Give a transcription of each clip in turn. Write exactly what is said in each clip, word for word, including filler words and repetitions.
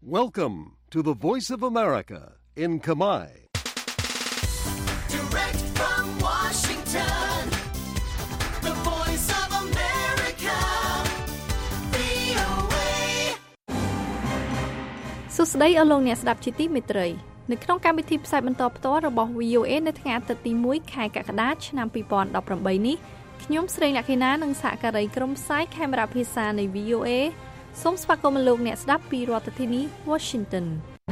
Welcome to the Voice of America in Khmer. Direct from Washington, the Voice of America, វី អូ เอសួស្តីអស់លោកអ្នកស្ដាប់ជាទីមេត្រីនៅក្នុងកម្មវិធីផ្សាយបន្តផ្ទាល់របស់ វី អូ เอ នៅថ្ងៃអាទិត្យទីមួយខែកក្កដាឆ្នាំពីរពាន់ដប់ប្រាំបីនេះខ្ញុំស្រីលក្ខិណានិងសហការីក្រុមផ្សាយខេមរៈភាសានៃ វី អូ เอ សូមស្វាគមន៍លោកអ្នកស្ដាប់ពីរដ្ឋធានី Washington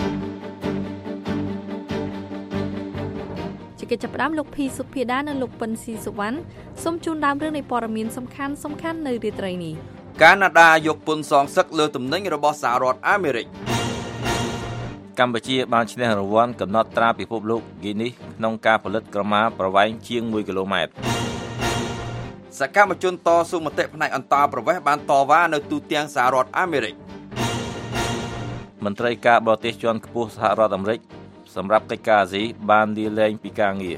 ជាកិច្ចចាប់ផ្ដើមលោកភីសុភាដានិងលោកពិនស៊ីសុវណ្ណសូមជូនដើមរឿងនៃព័ត៌មានសំខាន់សំខាន់នៅរាត្រីនេះកាណាដាយកពន្ធសងសឹកលើទំនិញរបស់សហរដ្ឋអាមេរិកកម្ពុជាបានឈ្នះរង្វាន់កំណត់ត្រាពិភពលោក Guinness ក្នុងការផលិតក្រមាប្រវែងជាងមួយគីឡូម៉ែត្រសកម្មជនតស៊ូមតិផ្នែកអន្តរប្រវេសន៍បានតវ៉ានៅទូទាំងសហរដ្ឋអាមេរិកមន្ត្រីការបរទេសជាន់ខ្ពស់សហរដ្ឋអាមេរិកសម្រាប់កិច្ចការអាស៊ីបានលាលែងពីការងារ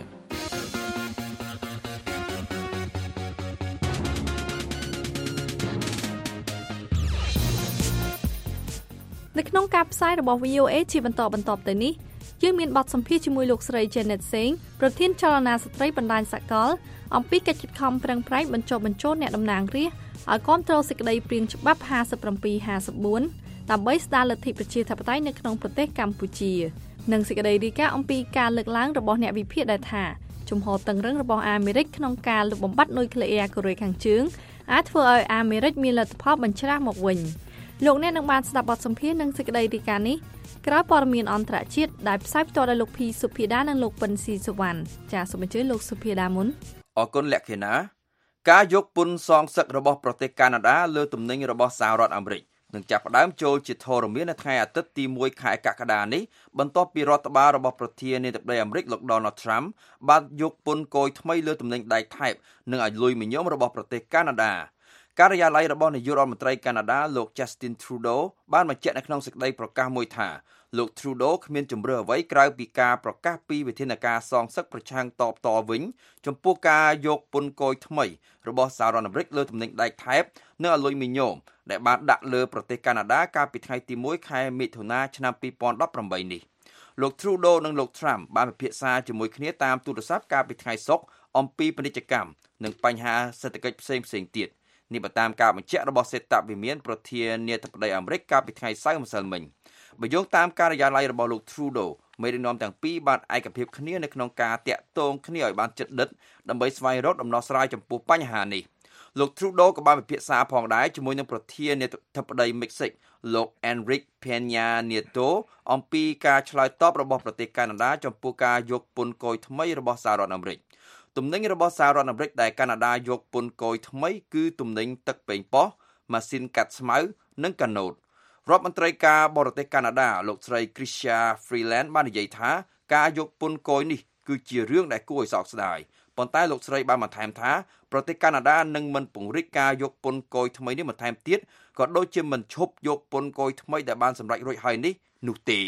នៅក្នុងការផ្សាយរបស់ វី អូ เอ ជាបន្តបន្ទាប់ទៅនេះយើងមានបទសម្ភាសន៍ជាមួយលោកស្រី Janet Singh ប្រធានចលនាស្ត្រីបណ្ដាញសកលអំពីកិច្ចខិតខំប្រឹងប្រែងបញ្ចុះបញ្ចូលអ្នកតំណាងរាស្ត្រឲ្យគាំទ្រសេចក្តីព្រាងច្បាប់ห้าสิบเจ็ด ห้าสิบสี่ដើម្បីស្ដារលទ្ធិប្រជាធិបតេយ្យនៅក្នុងប្រទេសកម្ពុជានិងសេចក្តីរាយការណ៍អំពីការលើកឡើងរបស់អ្នកវិភាគដែលថាជំហរតឹងរ៉ឹងរបស់អាមេរិកក្នុងការលុបបំបាត់នុយក្លេអ៊ែរកូរ៉េខាងជើងអាចធ្វើឲ្យអាមេរិកមានលទ្ធផលបញ្ច្រាស់មកវិញលោកអ្នកនឹងបានស្ដាប់បទសម្ភាសន៍និងសេចក្តីរាយការណ៍នេះក្រោយព័ត៌មានអន្តរជាតិដែលផ្សាយផ្ទាល់ដោយលោកភីសុភាដានិងលោកពិនស៊ីសុវណ្ណចាសសូមអញ្ជើញលោកសុភាដាមុនអរគុណលក្ខិណាការយកពន្ធសងសឹករបស់ប្រទេសកាណាដាលើទំនិញរបស់សហរដ្ឋអាមេរិកនឹងចាប់ផ្ដើមចូលជាធរមាននៅថ្ងៃអាទិត្យទីមួយខែកក្កដានេះបន្ទាប់ពីរដ្ឋបាលរបស់ប្រធានាធិបតីអាមេរិកលោក Donald Trump បានយកពន្ធគយថ្មីលើទំនិញដែកថែបនិងឲ្យលុយមញោមរបស់ប្រទេសកាណាដាការិយាល័យរបស់នាយករដ្ឋមន្ត្រីកាណាដាលោក Justin Trudeau បានបញ្ជាក់នៅក្នុងសេចក្តីប្រកាសមួយថាលោក Trudeau គ្មានជំរឿអ្វីក្រៅពីការប្រកាសពីវិធានការសងសឹកប្រឆាំងតបតវិញចំពោះការយកពន្ធគយថ្មីរបស់សហរដ្ឋអាមេរិកលើទំនិញដែកថែបនិងអាលុយមីញ៉ូមដែលបានដាក់លើប្រទេសកាណាដាកាលពីថ្ងៃទីមួយខែមិថុនាឆ្នាំពីរពាន់ដប់ប្រាំបីនេះលោក Trudeau និងលោក Trump បានពិភាក្សាជាមួយគ្នាតាមទូរស័ព្ទកាលពីថ្ងៃសុក្រអំពីពាណិជ្ជកម្មនិងបញ្ហាសេដ្ឋកិច្ចផ្សេងៗទៀតនេះបើតាមការបញ្ជាក់របស់សេតវិមានប្រធានាធិបតីអាមេរិកកាលពីថ្ងៃសៅរ៍ម្សិលមិញបើយោងតាមការិយាល័យរបស់លោក Trudeau មេដឹកនាំទាំងពីរបានឯកភាពគ្នានៅក្នុងការតាក់ទងគ្នាឲ្យបានជិតដិតដើម្បីស្វែងរកដំណោះស្រាយចំពោះបញ្ហានេះលោក Trudeau ក៏បានពិភាក្សាផងដែរជាមួយនឹងប្រធានាធិបតីមិចស៊ិកលោក Enrique Peña Nieto អំពីការឆ្លើយតបរបស់ប្រទេសកាណាដាចំពោះការយកពន្ធគយថ្មីរបស់សហរដ្ឋអាមេរិកទំនិញរបស់សហរដ្ឋអាមេរិកដែលកាណាដាយកពន្ធគយថ្មីគឺទំនិញទឹកប៉េងប៉ោះម៉ាស៊ីនកាត់ស្មៅនិងកាណូតរដ្ឋមន្ត្រីការបរទេសកាណាដាលោកស្រី Chrystia Freeland បាននិយាយថាការយកពន្ធគយនេះគឺជារឿងដែលគួរឲ្យសោកស្ដាយប៉ុន្តែលោកស្រីបានបន្ថែមថាប្រទេសកាណាដានឹងមិនពង្រីកការយកពន្ធគយថ្មីនេះបន្ថែមទៀតក៏ដូចជាមិនឈប់យកពន្ធគយថ្មីដែលបានសម្រេចរួចហើយនេះនោះទេ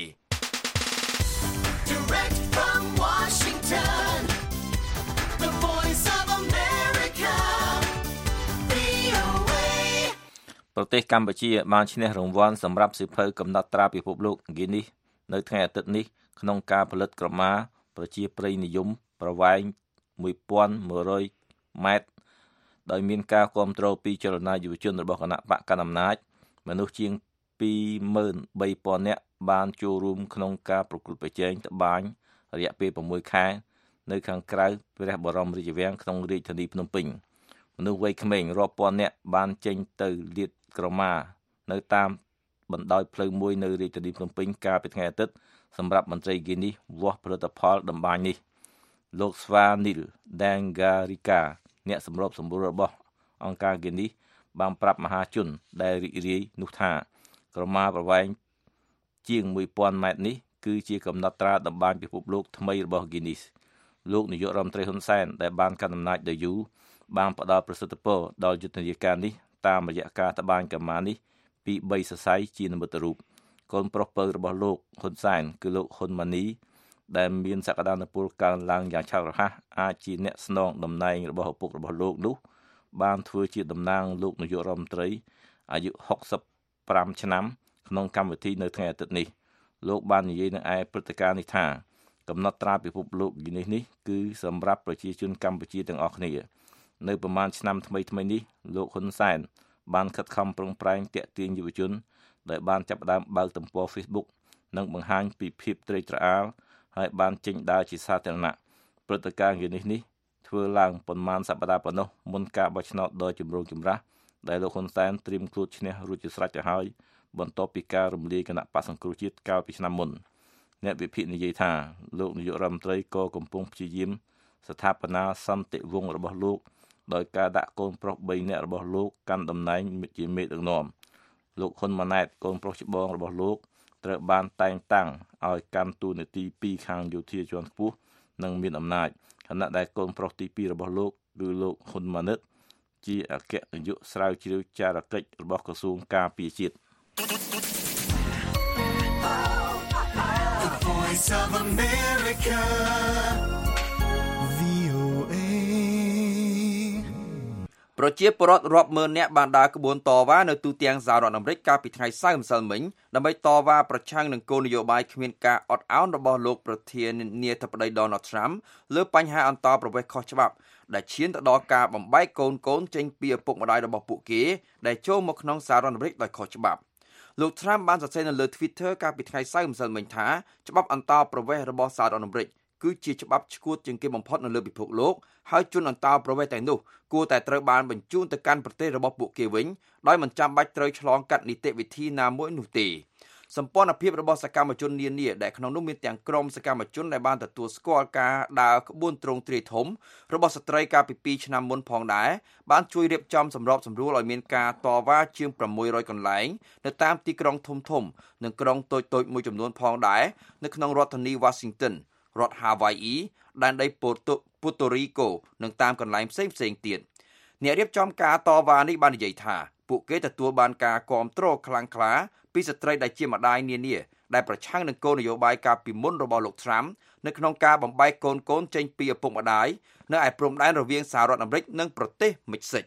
Direct from Washington, the Voice of America, វី អូ เอប្រទេសកម្ពុជាបានឈ្នះរង្វាន់សម្រាប់សៀវភៅកំណត់ត្រាពិភពលោក Guinness នៅថ្ងៃអាទិត្យនេះក្នុងការផលិតក្រមាប្រជាប្រិយនិយមប្រវែងមួយពាន់មួយរយម៉ែត្រដោយមានការគាំទ្រពីចលនាយុវជនរបស់គណៈបកកណ្ដាលអំណាចមនុស្សជាងពីរម៉ឺនបីពាន់នាក់បានចូលរួមក្នុងការប្រកួតប្រជែងត្បាញរយៈពេល៦ខែនៅខាងក្រៅព្រះបរមរាជវាំងក្នុងរាជធានីភ្នំពេញមនុស្សវ័យក្មេងរាប់ពាន់នាក់បានចេញទៅលាតក្រមានៅតាមបណ្ដោយផ្លូវមួយនៅរាជធានីភ្នំពេញកាលពីថ្ងៃអាទិត្យសម្រាប់មន្ត្រី Guinness វាស់ផលិតផលតម្បាញនេះលោកស្វានីល Dangarika អ្នកសម្របសម្រួលរបស់អង្គការ Guinness បានប្រាប់មហាជនដែលរីករាយនោះថាក្រមាប្រវែងជាងមួយពាន់ម៉ែត្រនេះគឺជាកំណត់ត្រាតម្បាញពិភពលោកថ្មីរបស់ Guinness លោកនាយករដ្ឋមន្ត្រីហ៊ុនសែនដែលបានកាន់អំណាចដោយយូរបានផ្ដល់ប្រសិទ្ធភាពដល់យុទ្ធនាការនេះតាមរយៈការត្បាញក្រមានេះពីបីសរសៃជានិមិត្តរូបកូនប្រុសពៅរបស់លោកហ៊ុនសែនគឺលោកហ៊ុនម៉ាណីដែលមានសក្តានុពលកើនឡើងយ៉ាងឆាប់រហ័សអាចជាអ្នកស្នងតំណែងរបស់ឪពុករបស់លោកនោះបានធ្វើជាតំណាងលោកនាយករដ្ឋមន្ត្រីអាយុហុកសិបប្រាំឆ្នាំក្នុងកម្មវិធីនៅថ្ងៃអាទិត្យនេះលោកបាននិយាយនៅឯព្រឹត្តិការណ៍នេះថាកំណត់ត្រាពិភពលោកនេះនេះគឺសម្រាប់ប្រជាជនកម្ពុជាទាំងអស់គ្នានៅប្រមាណឆ្នាំថ្មីថ្មីនេះលោកហ៊ុនសែនបានខិតខំប្រឹងប្រែងទាក់ទាញយុវជនដែលបានចាប់ផ្ដើមបើកទំព័រ Facebook និងបង្ហាញពីភាពត្រេកត្រអាលហើយបានចេញដើរជាសាធារណៈព្រឹត្តិការណ៍នេះនេះធ្វើឡើងប៉ុន្មានសប្តាហ៍ប៉ុណ្ណោះមុនការបោះឆ្នោតដ៏ចម្រូងចម្រាសដែលលោកហ៊ុនសែនត្រៀមខ្លួនឈ្នះរួចជាស្រេចទៅហើយបន្ទាប់ពីការរំលាយគណៈបក្សសង្គ្រោះជាតិកាលពីឆ្នាំមុនអ្នកវិភាគនិយាយថាលោកនាយករដ្ឋមន្ត្រីក៏កំពុងព្យាយាមស្ថាបនាសន្តិវង្សរបស់លោកដោយការដាក់កូនប្រុសបីនាក់របស់លោកកាន់តំណែងជាមេដឹកនាំលោកហ៊ុនម៉ាណែតកូនប្រុសច្បងរបស់លោកត្រូវបានតែងតាំងឲ្យកាន់តួនាទីពីរខាងយោធាជាន់ខ្ពស់និងមានអំណាចខណៈដែលកូនប្រុសទីពីររបស់លោកគឺលោកហ៊ុនម៉ាណិតជាអគ្គនាយកស្រាវជ្រាវចារកិច្ចរបស់ក្រសួងការពារជាតិ The Voice of America វី អូ เอប្រជាពលរដ្ឋរាប់ម៉ឺននាក់បានដើរក្បួនតវ៉ានៅទូទាំងសហរដ្ឋអាមេរិកកាលពីថ្ងៃសៅរ៍ម្សិលមិញដើម្បីតវ៉ាប្រឆាំងនឹងគោលនយោបាយគ្មានការអត់ឱនរបស់លោកប្រធានាធិបតី Donald Trump លើបញ្ហាអន្តរប្រវេសន៍ខុសច្បាប់ដែលឈានទៅដល់ការបំបែកកូនកូនចេញពីឪពុកម្ដាយរបស់ពួកគេដែលចូលមកក្នុងសហរដ្ឋអាមេរិកដោយខុសច្បាប់លោក Trump បានសរសេរនៅលើ Twitter កាលពីថ្ងៃសៅរ៍ម្សិលមិញថាច្បាប់អន្តរប្រវេសន៍របស់សហរដ្ឋអាមេរិកគឺជាច្បាប់ឆ្កួតជាងគេបំផុតនៅលើពិភពលោកហើយជនអន្តរប្រវេសន៍ទាំងនោះគួរតែត្រូវបានបញ្ជូនទៅកាន់ប្រទេសរបស់ពួកគេវិញដោយមិនចាំបាច់ត្រូវឆ្លងកាត់នីតិវិធីណាមួយនោះទេសម្ព័ន្ធភាពរបស់សកម្មជននានាដែលក្នុងនោះមានទាំងក្រុមសកម្មជនដែលបានទទួលស្គាល់ការដើរក្បួនទ្រង់ទ្រាយធំរបស់ស្ត្រីកាលពីពីរឆ្នាំមុនផងដែរបានជួយរៀបចំសម្របសម្រួលឲ្យមានការតវ៉ាជាងប្រាំមួយរយកន្លែងនៅតាមទីក្រុងធំធំនិងក្រុងតូចៗមួយចំនួនផងដែរនៅក្នុងរដ្ឋធានី Washington រដ្ឋ Hawaii ដែនដី Puerto Rico និងតាមកន្លែងផ្សេងៗទៀតអ្នករៀបចំការតវ៉ានេះបាននិយាយថាពួកគេទទួលបានការគាំទ្រខ្លាំងក្លាពីស្ត្រីដែលជាម្ដាយនានាដែលប្រឆាំងនឹងគោលនយោបាយកាលពីមុនរបស់លោក Trump នៅក្នុងការបំបែកកូនកូនចេញពីឪពុកម្ដាយនៅឯព្រំដែនរវាងសហរដ្ឋអាមេរិកនិងប្រទេសមិចស៊ិក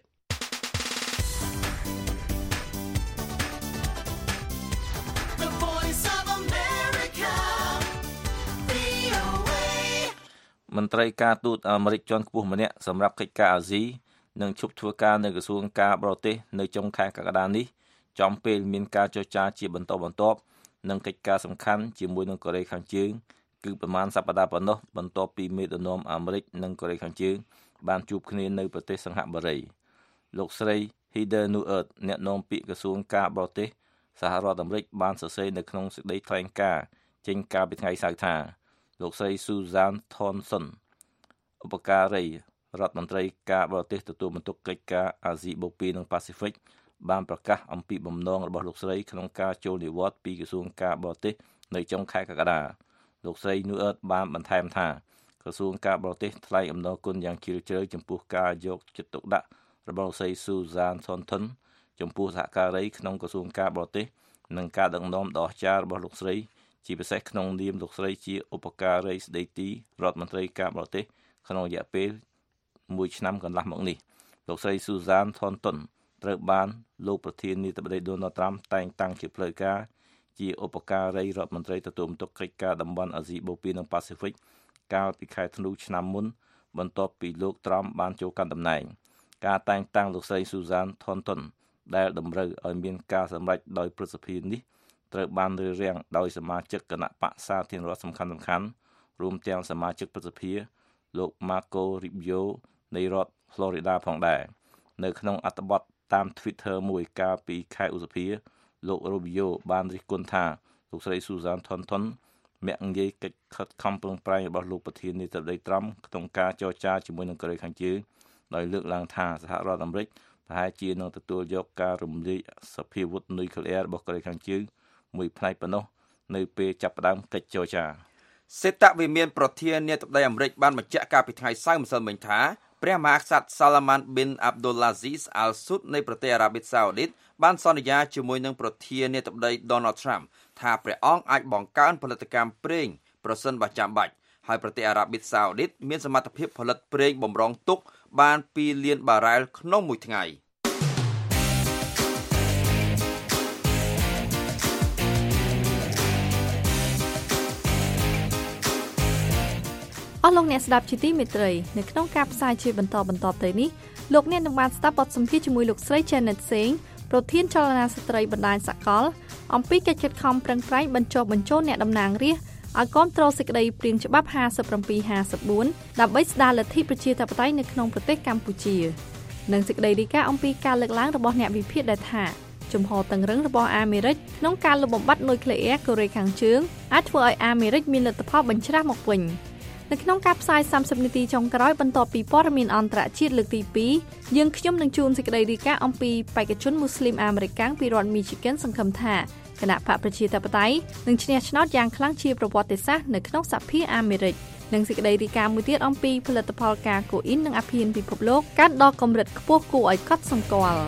The Voice of America វី អូ เอមន្ត្រីការទូតអាមេរិកជាន់ខ្ពស់ម្នាក់សម្រាប់កិច្ចការអាស៊ីនឹងឈប់ធ្វើការនៅក្រសួងការបរទេសនៅចុងខែកក្កដានេះចំពេលមានការចរចាជាបន្តបន្ទាប់នឹងកិច្ចការសំខាន់ជាមួយនឹងកូរ៉េខាងជើងគឺប្រមាណសប្តាហ៍ប៉ុណ្ណោះបន្ទាប់ពីមេដឹកនាំអាមេរិកនិងកូរ៉េខាងជើងបានជួបគ្នានៅប្រទេសសិង្ហបុរីលោកស្រី Heather Nauert អ្នកនាំពាក្យក្រសួងការបរទេសសហរដ្ឋអាមេរិកបានសរសេរនៅក្នុងសេចក្តីថ្លែងការណ៍ចេញកាលពីថ្ងៃសៅរ៍ថាលោកស្រី Susan Thomson ឧបការីរដ្ឋមន្ត្រីការបរទេសទទួលបន្ទុកកិច្ចការអាស៊ីបូព៌ានិងប៉ាស៊ីហ្វិកបានប្រកាសអំពីបំណងរបស់លោកស្រីក្នុងការចូលនិវត្តន៍ពីក្រសួងការបរទេសនៅចុងខែកក្កដាលោកស្រី Nauert បានបន្ថែមថាក្រសួងការបរទេសថ្លែងអំណរគុណយ៉ាងជ្រាលជ្រៅចំពោះការយកចិត្តទុកដាក់របស់លោកស្រី Susan Thomson ចំពោះសហការីក្នុងក្រសួងការបរទេសនិងការដឹកនាំដ៏អស្ចារ្យរបស់លោកស្រីជាពិសេសក្នុងនាមលោកស្រីជាឧបការីស្ដីទីរដ្ឋមន្ត្រីការបរទេសក្នុងរយៈពេលមួយឆ្នាំកន្លះមកនេះលោកស្រី Susan Thomson ត្រូវបានលោកប្រធានាធិបតី Donald Trump តែងតាំងជាផ្លូវការជាឧបការីរដ្ឋមន្ត្រីទទួលបន្ទុកកិច្ចការតំបន់អាស៊ីបូព៌ានិងប៉ាស៊ីហ្វិកកាលពីខែធ្នូឆ្នាំមុនបន្ទាប់ពីលោក Trump បានចូលកាន់តំណែងការតែងតាំងលោកស្រី Susan Thomson ដែលតម្រូវឲ្យមានការសម្រេចដោយព្រឹទ្ធសភានេះត្រូវបានរើរាំងដោយសមាជិកគណៈបក្សសាធារណរដ្ឋសំខាន់ៗរួមទាំងសមាជិកព្រឹទ្ធសភាលោក Marco Rubio នៃរដ្ឋ Florida ផងដែរនៅក្នុងអត្ថបទតាម Twitter មួយកាលពីខែឧសភាលោក Rubio បានរិះគន់ថាលោកស្រី Susan Thomson មាក់ងាយកិច្ចខិតខំប្រឹងប្រែងរបស់លោកប្រធានាធិបតី Trump ក្នុងការចរចាជាមួយនឹងកូរ៉េខាងជើងដោយលើកឡើងថាសហរដ្ឋអាមេរិកប្រហែលជានឹងទទួលយកការរំលាយសភាវុធនុយក្លេអ៊ែររបស់កូរ៉េខាងជើងមួយផ្នែកប៉ុណ្ណោះនៅពេលចាប់ផ្ដើមកិច្ចចរចាសេតវិមានប្រធានាធិបតីអាមេរិកបានបញ្ជាក់កាលពីថ្ងៃសៅរ៍ម្សិលមិញថាព្រះមហាក្សត្រ Salman bin Abdulaziz Al Saud នៃប្រទេសអារ៉ាប៊ីសាអូឌីតបានសន្យាជាមួយនឹងប្រធានាធិបតី Donald Trump ថាព្រះអង្គអាចបង្កើនផលិតកម្មប្រេងប្រសិនបើចាំបាច់ហើយប្រទេសអារ៉ាប៊ីសាអូឌីតមានសមត្ថភាពផលិតប្រេងបម្រុងទុកបានពីរលានបារ៉ែលក្នុងមួយថ្ងៃអស់លោកអ្នកស្ដាប់ជាទីមេត្រីនៅក្នុងការផ្សាយជាបន្តបន្តទៅនេះលោកអ្នកនឹងបានស្ដាប់បទសម្ភាសន៍ជាមួយលោកស្រី Janet Singh ប្រធានចលនាស្ត្រីបណ្ដាញសកលអំពីកិច្ចខិតខំប្រឹងប្រែងបញ្ចុះបញ្ចូលអ្នកតំណាងរាស្ត្រឲ្យគាំទ្រសេចក្តីព្រាងច្បាប់ห้าสิบเจ็ด ห้าสิบสี่ដើម្បីស្ដារលទ្ធិប្រជាធិបតេយ្យនៅក្នុងប្រទេសកម្ពុជានិងសេចក្តីរាយការណ៍អំពីការលើកឡើងរបស់អ្នកវិភាគដែលថាជំហរតឹងរ៉ឹងរបស់អាមេរិកក្នុងការលុបបំបាត់នុយក្លេអ៊ែរកូរ៉េខាងជើងអាចធ្វើឲ្យអាមេរិកមានលទ្ធផលបញ្ច្រាស់មកវិញនៅក្នុងការផ្សាយសាមសិបនាទីចុងក្រោយបន្ទាប់ពីព័ត៌មានអន្តរជាតិលើកទីពីរយើងខ្ញុំនឹងជូនសេចក្តីរាយការណ៍អំពីបេក្ខជនមូស្លីមអាមេរិកពីរដ្ឋ Michigan សង្ឃឹមថាគណៈបកប្រជាធិបតេយ្យនឹងឈ្នះឆ្នោតយ៉ាងខ្លាំងជាប្រវត្តិសាស្ត្រនៅក្នុងសភាអាមេរិកនិងសេចក្តីរាយការណ៍មួយទៀតអំពីផលិតផលកាកូអ៊ីននិងអាភីនពិភពលោកកាត់ដល់កម្រិតខ្ពស់គួរឲ្យកត់សម្គាល់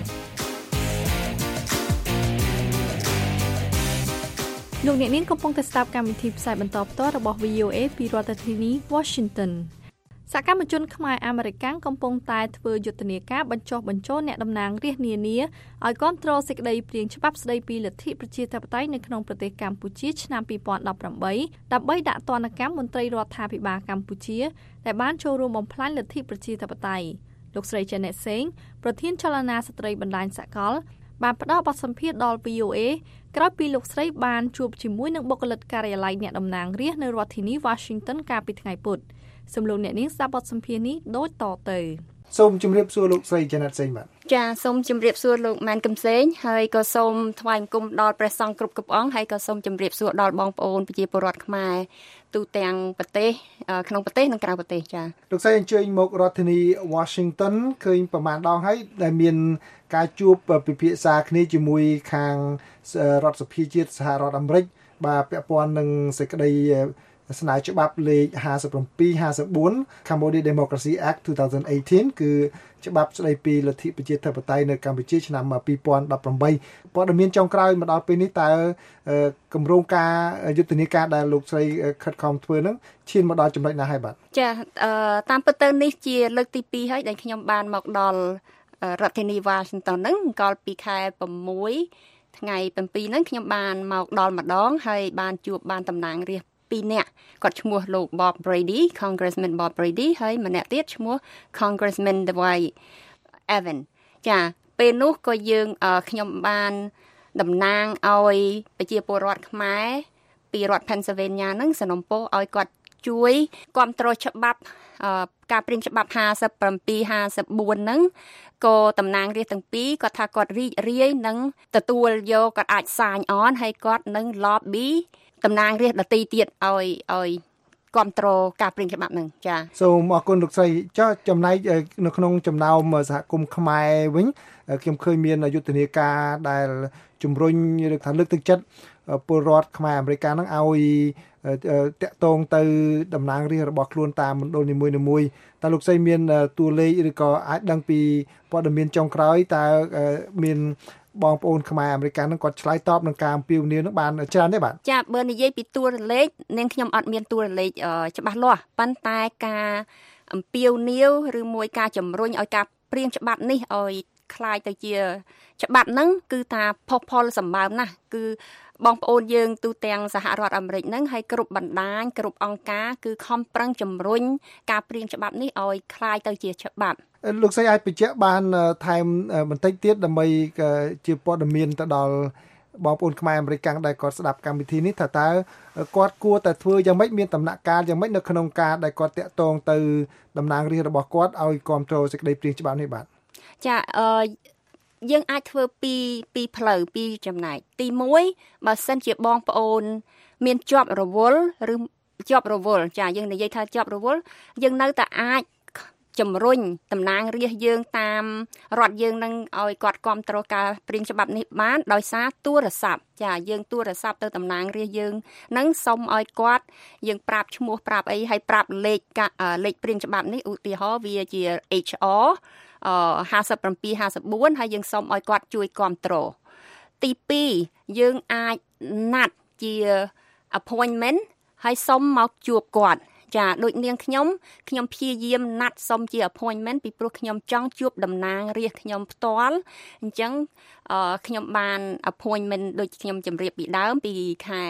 លោកអ្នកនាងកំពុងតែស្ដាប់កម្មវិធីផ្សាយបន្តផ្ទាល់របស់ វី អូ អេ ពីរដ្ឋធានី Washington សកម្មជនខ្មែរអាមេរិកកំពុងតែធ្វើយុទ្ធនាការបញ្ចុះបញ្ចូលអ្នកតំណាងរាស្ត្រនានាឲ្យគាំទ្រសេចក្តីព្រាងច្បាប់ស្តីពីលទ្ធិប្រជាធិបតេយ្យនៅក្នុងប្រទេសកម្ពុជាឆ្នាំពីរពាន់ដប់ប្រាំបីដើម្បីដាក់ទណ្ឌកម្មមន្ត្រីរដ្ឋាភិបាលកម្ពុជាដែលបានចូលរួមបំផ្លាញលទ្ធិប្រជាធិបតេយ្យលោកស្រី Janet Singh ប្រធានចលនាស្ត្រីបណ្ដាញសកលបានផ្ដល់បទសម្ភាសន៍ដល់ វី អូ អេ ក្រោយពីលោកស្រីបានជួបជាមួយនឹងបុគ្គលិកការិយាល័យអ្នកតំណាងរាស្ត្រនៅរដ្ឋធានី Washington កាលពីថ្ងៃពុធសូមលោកអ្នកនាងស្ដាប់បទសម្ភាសន៍នេះដូចតទៅសូមជម្រាបសួរលោកស្រី Janet Singh បាទចាសូមជម្រាបសួរលោកម៉ែនកំសែងហើយក៏សូមថ្វាយបង្គំដល់ព្រះសង្ឃគ្រប់គ្រប់អង្គហើយក៏សូមជម្រាបសួរដល់បងប្អូនប្រជាពលរដ្ឋខ្មែរទូទាំងប្រទេសក្នុងប្រទេសនិងក្រៅប្រទេសចាលោកស្រីអញ្ជើញមករដ្ឋធានី Washington ឃើញប្រហែលដងហើយដែលមានការជួបពិភាក្សាគ្នាជាមួយខាងរដ្ឋសភាជាតិសហរដ្ឋអាមេរិកបាទពាក់ព័ន្ធនឹងសេចក្តីស្នើច្បាប់លេខห้าสิบเจ็ด ห้าสิบสี่ Cambodia Democracy Act twenty eighteen គឺច្បាប់ស្តីពីលទ្ធិប្រជាធិបតេយ្យនៅកម្ពុជាឆ្នាំពីរពាន់ដប់ប្រាំបីព័ត៌មានចុងក្រោយមកដល់ពេលនេះតើគម្រោងការយុទ្ធនាការដែលលោកស្រីខិតខំធ្វើហ្នឹងឈានមកដល់ចំណុចណាហើយបាទចាតាមពិតទៅនេះជាលើកទីពីរហើយដែលខ្ញុំបានមកដល់រដ្ឋធានី Washington ហ្នឹងកាលពីខែប្រាំមួយថ្ងៃប្រាំពីរហ្នឹងខ្ញុំបានមកដល់ម្ដងហើយបានជួបបានតំណាងរាស្ត្រពីរនាក់គាត់ឈ្មោះលោក Bob Brady Congressman Bob Brady ហើយម្នាក់ទៀតឈ្មោះ Congressman Dwight Evans ចាពេលនោះក៏យើងខ្ញុំបានតំណាងឲ្យប្រជាពលរដ្ឋខ្មែរពីរដ្ឋ Pennsylvania ហ្នឹងសនំពោឲ្យគាត់ជួយគាំទ្រច្បាប់ការព្រាងច្បាប់ห้าสิบเจ็ด ห้าสิบสี่ហ្នឹងក៏តំណាងរាស្ត្រទាំងពីរគាត់ថាគាត់រីករាយនឹងទទួលយកគាត់អាចសាញអនហើយគាត់នឹង lobby តំណាងរាស្ត្រដទៃទៀតឲ្យឲ្យគាំទ្រការព្រាងច្បាប់ហ្នឹងចាសូមអរគុណលោកស្រីចុះចំណែកនៅក្នុងចំណោមសហគមន៍ខ្មែរវិញខ្ញុំឃើញមានយុទ្ធនាការដែលជំរុញឬថាលើកទឹកចិត្តពលរដ្ឋខ្មែរអាមេរិកហ្នឹងឲ្យតាក់ទងទៅតំណាងរាស្ត្ររបស់ខ្លួនតាមមណ្ឌលនីមួយៗតើលោកស្រីមានតួលេខឬក៏អាចដឹងពីព័ត៌មានចុងក្រោយតើមានបងប្អូនខ្មែរអាមេរិកហ្នឹងគាត់ឆ្លើយតបនឹងការអំពាវនាវហ្នឹងបានច្រើនទេបាទចាបើនិយាយពីតួលេខនាងខ្ញុំអត់មានតួលេខច្បាស់លាស់ប៉ុន្តែការអំពាវនាវឬមួយការជំរុញឲ្យការព្រៀងច្បាប់នេះឲ្យคล้ายទៅជាច្បាប់ហ្នឹងគឺថាផុសផុលសម្បើមណាស់គឺបងប្អូនយើងទូទាំងសហរដ្ឋអាមេរិកហ្នឹងហើយគ្រប់បណ្ដាញគ្រប់អង្គការគឺខំប្រឹងជំរុញការព្រៀងច្បាប់នេះឲ្យคล้ายទៅជាច្បាប់លោកស្រីអាចបញ្ជាក់បានថែមបន្តិចទៀតដើម្បីជាព័ត៌មានទៅដល់បងប្អូនខ្មែរអាមេរិកដែលគាត់ស្ដាប់កម្មវិធីនេះថាតើគាត់គួរតែធ្វើយ៉ាងម៉េចមានដំណាក់កាលយ៉ាងម៉េចនៅក្នុងការដែលគាត់តាក់ទងទៅតំណាងរាស្ត្ររបស់គាត់ឲ្យគ្រប់គ្រងសេចក្តីព្រាងច្បាប់នេះបាទចាអឺយើងអាចធ្វើពីពីផ្លូវពីចំណែកទីមួយបើសិនជាបងប្អូនមានជាប់រវល់ឬជាប់រវល់ចាយើងនិយាយថាជាប់រវល់យើងនៅតែអាចជំរុញតំណាងរាស្ត្រយើងតាមរដ្ឋយើងនឹងឲ្យគាត់គ្រប់គ្រងការព្រាងច្បាប់នេះបានដោយសារទូរស័ព្ទចាយើងទូរស័ព្ទទៅតំណាងរាស្ត្រយើងនឹងសុំឲ្យគាត់យើងប្រាប់ឈ្មោះប្រាប់អីហើយប្រាប់លេខលេខព្រាងច្បាប់នេះឧទាហរណ៍វាជា H R ห้าสิบเจ็ด ห้าสิบสี่ហើយយើងសុំឲ្យគាត់ជួយគ្រប់គ្រងទីពីរយើងអាចណាត់ជា appointment ហើយសុំមកជួបគាត់ចាដូចនាងខ្ញុំខ្ញុំព្យាយាមណាត់សុំជា appointment ពីព្រោះខ្ញុំចង់ជួបតំណាងរាស្ត្រខ្ញុំផ្ទាល់អញ្ចឹងខ្ញុំបាន appointment ដូចខ្ញុំជម្រាបពីដើមពីខែ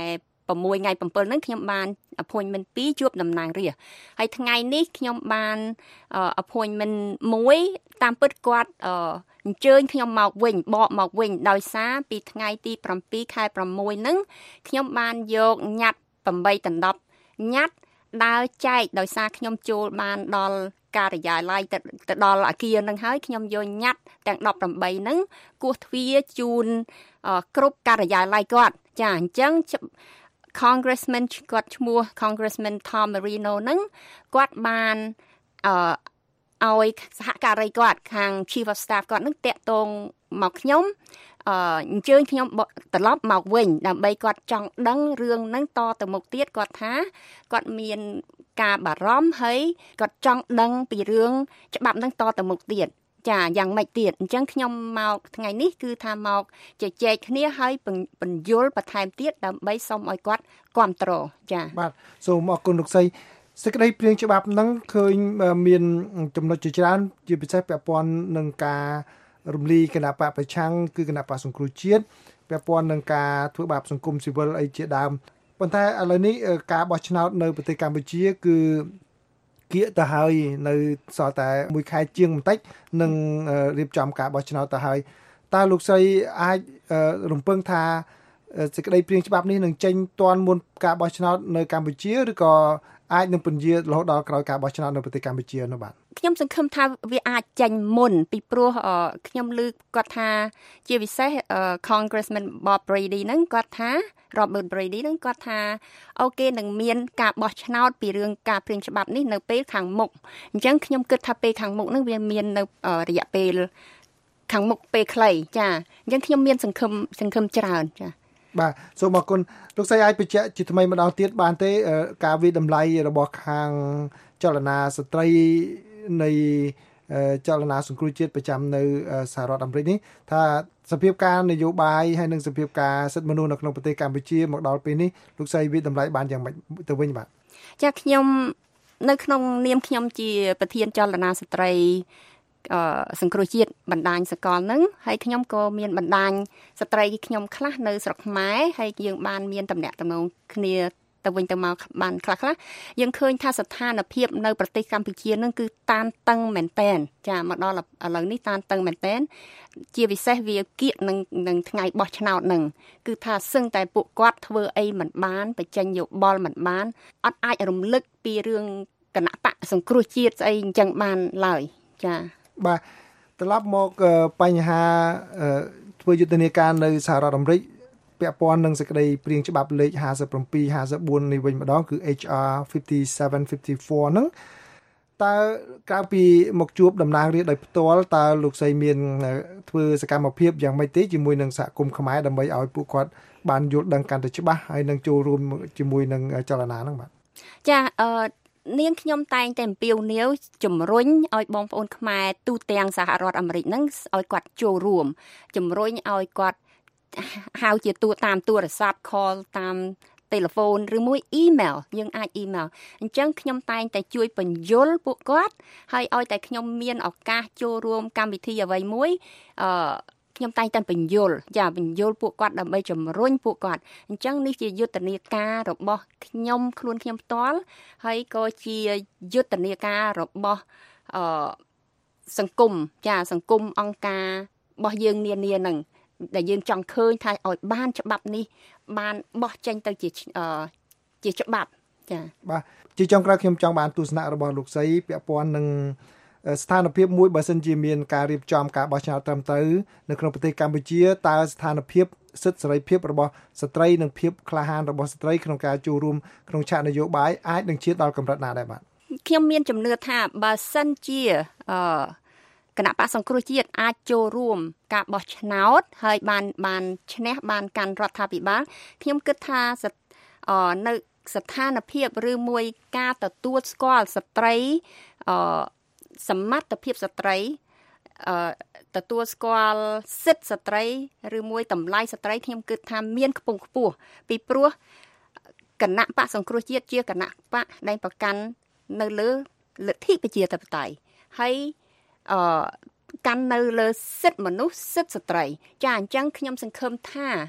6ថ្ងៃ7ហ្នឹងខ្ញុំបាន appointment ពីរជួបតំណាងរាស្ត្រហើយថ្ងៃនេះខ្ញុំបាន appointment មួយតាមពិតគាត់អញ្ជើញខ្ញុំមកវិញបកមកវិញដោយសារពីថ្ងៃទី7ខែ6ហ្នឹងខ្ញុំបានយកញ៉ាត់8ដណ្ដប់ញ៉ាត់ដើរចែកដោយសារខ្ញុំចូលបានដល់ការិយាល័យទៅដល់អគារហ្នឹងហើយខ្ញុំយកញ៉ាត់ទាំង18ហ្នឹងគោះទ្វារជូនគ្រប់ការិយាល័យគាត់ចាអញ្ចឹង Congressman គាត់ឈ្មោះ Congressman Tom Marino ហ្នឹងគាត់បានអឺឲ្យសហការីគាត់ខាង Chief of Staff គាត់នឹងតាក់ទងមកខ្ញុំអឺអញ្ជើញខ្ញុំត្រឡប់មកវិញដើម្បីគាត់ចង់ដឹងរឿងហ្នឹងតទៅមុខទៀតគាត់ថាគាត់មានការបារម្ភហើយគាត់ចង់ដឹងពីរឿងច្បាប់ហ្នឹងតទៅមុខទៀតចាយ៉ាងម៉េចទៀតអញ្ចឹងខ្ញុំមកថ្ងៃនេះគឺថាមកជជែកគ្នាហើយបញ្យល់បន្ថែមទៀតដើម្បីសូមឲ្យគាត់គាំទ្រចាបាទសូមអរគុណលោកស្រីសេចក្តីព្រាងច្បាប់ហ្នឹងឃើញមានចំណុចជាច្រើនជាពិសេសពាក់ព័ន្ធនឹងការរំលាយគណៈបកប្រឆាំងគឺគណៈបកសង្គ្រោះជាតិពាក់ព័ន្ធនឹងការធ្វើបាបសង្គមស៊ីវិលអីជាដើមប៉ុន្តែឥឡូវនេះការបោះឆ្នោតនៅប្រទេសកម្ពុជាគឺគៀកទៅហើយនៅសល់តែមួយខែជាងបន្តិចនឹងរៀបចំការបោះឆ្នោតទៅហើយតើលោកស្រីអាចរំពឹងថាសេចក្តីព្រាងច្បាប់នេះនឹងចេញទាន់មុនការបោះឆ្នោតនៅកម្ពុជាឬក៏អាចនឹងពន្យារហូតដល់ក្រោយការបោះឆ្នោតនៅប្រទេសកម្ពុជានោះបាទខ្ញុំសង្ឃឹមថាវាអាចចេញមុនពីព្រោះខ្ញុំឮគាត់ថាជាពិសេស Congressman Bob Brady ហ្នឹងគាត់ថា Robert Brady ហ្នឹងគាត់ថាអូគេនឹងមានការបោះឆ្នោតពីរឿងការព្រាងច្បាប់នេះនៅពេលខាងមុខអញ្ចឹងខ្ញុំគិតថាពេលខាងមុខហ្នឹងវាមាននៅរយៈពេលខាងមុខពេលខ្លីចាអញ្ចឹងខ្ញុំមានសង្ឃឹមសង្ឃឹមច្រើនចាបាទសូមអរគុណលោកស្រីអាចបញ្ជាក់ជាថ្មីម្ដងទៀតបានទេការវិតម្លៃរបស់ខាងចលនាស្ត្រីនៃចលនាសង្គ្រោះជាតិប្រចាំនៅសហរដ្ឋអាមេរិកនេះថាសភាពការនយោបាយហើយនិងសភាពការសិទ្ធិមនុស្សនៅក្នុងប្រទេសកម្ពុជាមកដល់ពេលនេះលោកស្រីវិតម្លៃបានយ៉ាងម៉េចទៅវិញបាទចាខ្ញុំនៅក្នុងនាមខ្ញុំជាប្រធានចលនាស្ត្រីអឺសង្គ្រោះជាតិបណ្ដាញសកលហ្នឹងហើយខ្ញុំក៏មានបណ្ដាញស្ត្រីខ្ញុំខ្លះនៅស្រុកខ្មែរហើយយើងបានមានតំណែងតំណងគ្នាទៅវិញទៅមកបានខ្លះខ្លះយើងឃើញថាស្ថានភាពនៅប្រទេសកម្ពុជាហ្នឹងគឺតានតឹងមែនតែនចាមកដល់ឥឡូវនេះតានតឹងមែនតែនជាពិសេសវាគៀកនឹងនឹងថ្ងៃបោះឆ្នោតហ្នឹងគឺថាសឹងតែពួកគាត់ធ្វើអីមិនបានបញ្ចេញយោបល់មិនបានអត់អាចរំលឹកពីរឿងគណៈបកសង្គ្រោះជាតិស្អីអញ្ចឹងបានឡើយចាបាទត្រឡប់មកបញ្ហាធ្វើយុទ្ធនាការនៅសហរដ្ឋអាមេរិកពាក់ព័ន្ធនឹងសេចក្តីព្រាងច្បាប់លេខห้าสิบเจ็ด ห้าสิบสี่នេះវិញម្ដងគឺ H R fifty-seven fifty-four ហ្នឹងតើក្រៅពីមកជួបតំណាងរាស្ត្រដោយផ្ទាល់តើលោកស្រីមានធ្វើសកម្មភាពយ៉ាងម៉េចទេជាមួយនឹងសហគមន៍ខ្មែរដើម្បីឲ្យពួកគាត់បានយល់ដឹងកាន់តែច្បាស់ហើយនឹងចូលរួមជាមួយនឹងចលនាហ្នឹងបាទចាអឺនាងខ្ញុំតែងតែអំពាវនាវជំរុញឲ្យបងប្អូនខ្មែរទូទាំងសហរដ្ឋអាមេរិកហ្នឹងឲ្យគាត់ចូលរួមជំរុញឲ្យគាត់ហៅជាទូតាមទូរស័ព្ទ call តាមទូរស័ព្ទឬមួយ email យើងអាច email អញ្ចឹងខ្ញុំតែងតែជួយបញ្យល់ពួកគាត់ហើយឲ្យតែខ្ញុំមានឱកាសចូលរួមកម្មវិធីអ្វីមួយអឺខ្ញុំតែងតែបញ្យល់ចាបញ្យល់ពួកគាត់ដើម្បីជំរុញពួកគាត់អញ្ចឹងនេះជាយុទ្ធនាការរបស់ខ្ញុំខ្លួនខ្ញុំផ្ទាល់ហើយក៏ជាយុទ្ធនាការរបស់អឺសង្គមចាសង្គមអង្គការរបស់យើងនានាហ្នឹងដែលយើងចង់ឃើញថាឲ្យបានច្បាប់នេះបានបោះចេញទៅជាជាច្បាប់ចាបាទជាចុងក្រោយខ្ញុំចង់បានទស្សនៈរបស់លោកស្រីពាក់ព័ន្ធនឹងស្ថានភាពមួយបើសិនជាមានការរៀបចំការបោះឆ្នោតត្រឹមត្រូវនៅក្នុងប្រទេសកម្ពុជាតើស្ថានភាពសិទ្ធិសេរីភាពរបស់ស្ត្រីនិងភាពក្លាហានរបស់ស្ត្រីក្នុងការចូលរួមក្នុងឆាកនយោបាយអាចនឹងឈានដល់កម្រិតណាដែរបាទខ្ញុំមានជំនឿថាបើសិនជាអឺគណៈបកសង្គ្រោះជាតិអាចចូលរួមការបោះឆ្នោតហើយបានបានឈ្នះបានកាន់រដ្ឋាភិបាលខ្ញុំគិតថានៅស្ថានភាពឬមួយការទទួលស្គាល់ស្ត្រីអឺសមត្ថភាពស្ត្រីអឺទទួលស្គាល់សិទ្ធិស្ត្រីឬមួយតម្លៃស្ត្រីខ្ញុំគិតថាមានខ្ពង់ខ្ពស់ពីព្រោះគណៈបកសង្គ្រោះជាតិជាគណៈបកដែលប្រកាន់នៅលើលទ្ធិប្រជាធិបតេយ្យហើយអឺកាន់នៅលើសិទ្ធិមនុស្សសិទ្ធិស្ត្រីចាអញ្ចឹងខ្ញុំសង្ឃឹមថា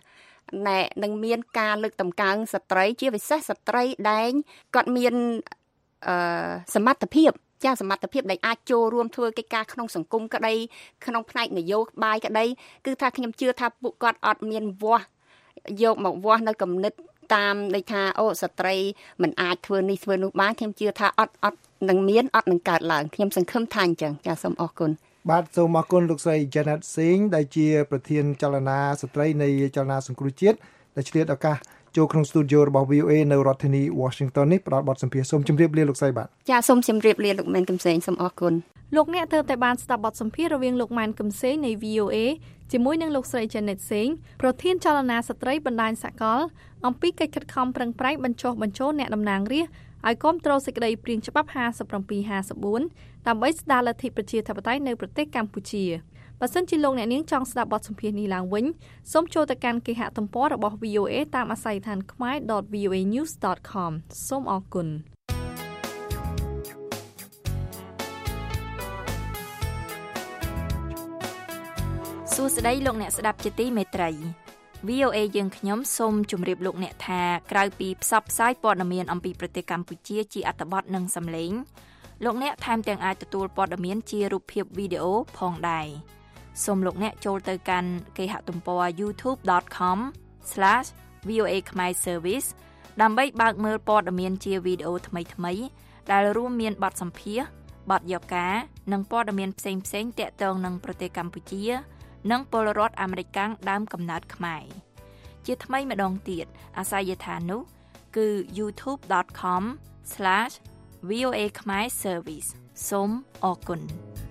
ណែនឹងមានការលើកតម្កើងស្ត្រីជាពិសេសស្ត្រីដែលគាត់មានអឺសមត្ថភាពចាសមត្ថភាពដែលអាចចូលរួមធ្វើកិច្ចការក្នុងសង្គមក្តីក្នុងផ្នែកនយោបាយក្តីគឺថាខ្ញុំជឿថាពួកគាត់អត់មានវាស់យកមកវាស់នៅគំនិតតាមន័យថាអូស្ត្រីមិនអាចធ្វើនេះធ្វើនោះបានខ្ញុំជឿថាអត់អត់នឹងមានអត់នឹងកើតឡើងខ្ញុំសង្ឃឹមថាអញ្ចឹងចាសូមអរគុណបាទសូមអរគុណលោកស្រី Janet Singh ដែលជាប្រធានចលនាស្ត្រីនៃចលនាសង្គ្រោះជាតិដែលឆ្លៀតឱកាសចូលក្នុងស្ទូឌីយោរបស់ វី អូ អេ នៅរដ្ឋធានី Washington នេះផ្ដល់បទសម្ភាសន៍សូមជម្រាបលាលោកស្រីបាទចាសូមជម្រាបលាលោកម៉ែនកំសែងសូមអរគុណលោកអ្នកទើបតែបានស្ដាប់បទសម្ភាសន៍រវាងលោកម៉ែនកំសែងនៃ វី អូ អេ ជាមួយនឹងលោកស្រី Janet Singh ប្រធានចលនាស្ត្រីបណ្ដាញសកលអំពីកិច្ចខិតខំប្រឹងប្រែងបញ្ចុះបញ្ចូលអ្នកតំណាងរាស្ត្រឲ្យគាំទ្រសេចក្តីព្រាងច្បាប់ห้าสิบเจ็ด ห้าสิบสี่ដើម្បីស្ដារលទ្ធិប្រជាធិបតេយ្យនៅប្រទេសកម្ពុជាបើសិនជាលោកអ្នកនាងចង់ស្ដាប់បទសម្ភាសន៍នេះឡើងវិញសូមចូលទៅកាន់គេហទំព័ររបស់ វី អូ អេ តាមអាស័យដ្ឋាន khmer dot v o a news dot com សូមអរគុណសួស្តីលោកអ្នកស្ដាប់ជាទីមេត្រី វី អូ អេ យើងខ្ញុំសូមជម្រាបលោកអ្នកថាក្រៅពីផ្សព្វផ្សាយព័ត៌មានអំពីប្រទេសកម្ពុជាជាអត្ថបទនិងសំឡេងលោកអ្នកថែមទាំងអាចទទួលព័ត៌មានជារូបភាពវីដេអូផងដែរសូមលោកអ្នកចូលទៅកាន់គេហទំព័រ youtube dot com slash v o a khmer service ដើម្បីបើកមើលព័ត៌មានជាវីដេអូថ្មីៗដែលរួមមានបទសម្ភាសន៍បទយកានិងព័ត៌មានផ្សេងៗទាក់ទងនឹងប្រទេសកម្ពុជានិងពលរដ្ឋអាមេរិកកាំងដើមកំណើតខ្មែរជាថ្មីម្ដងទៀតអាសយដ្ឋាននោះគឺ youtube dot com slash v o a khmer service សូមអរគុណ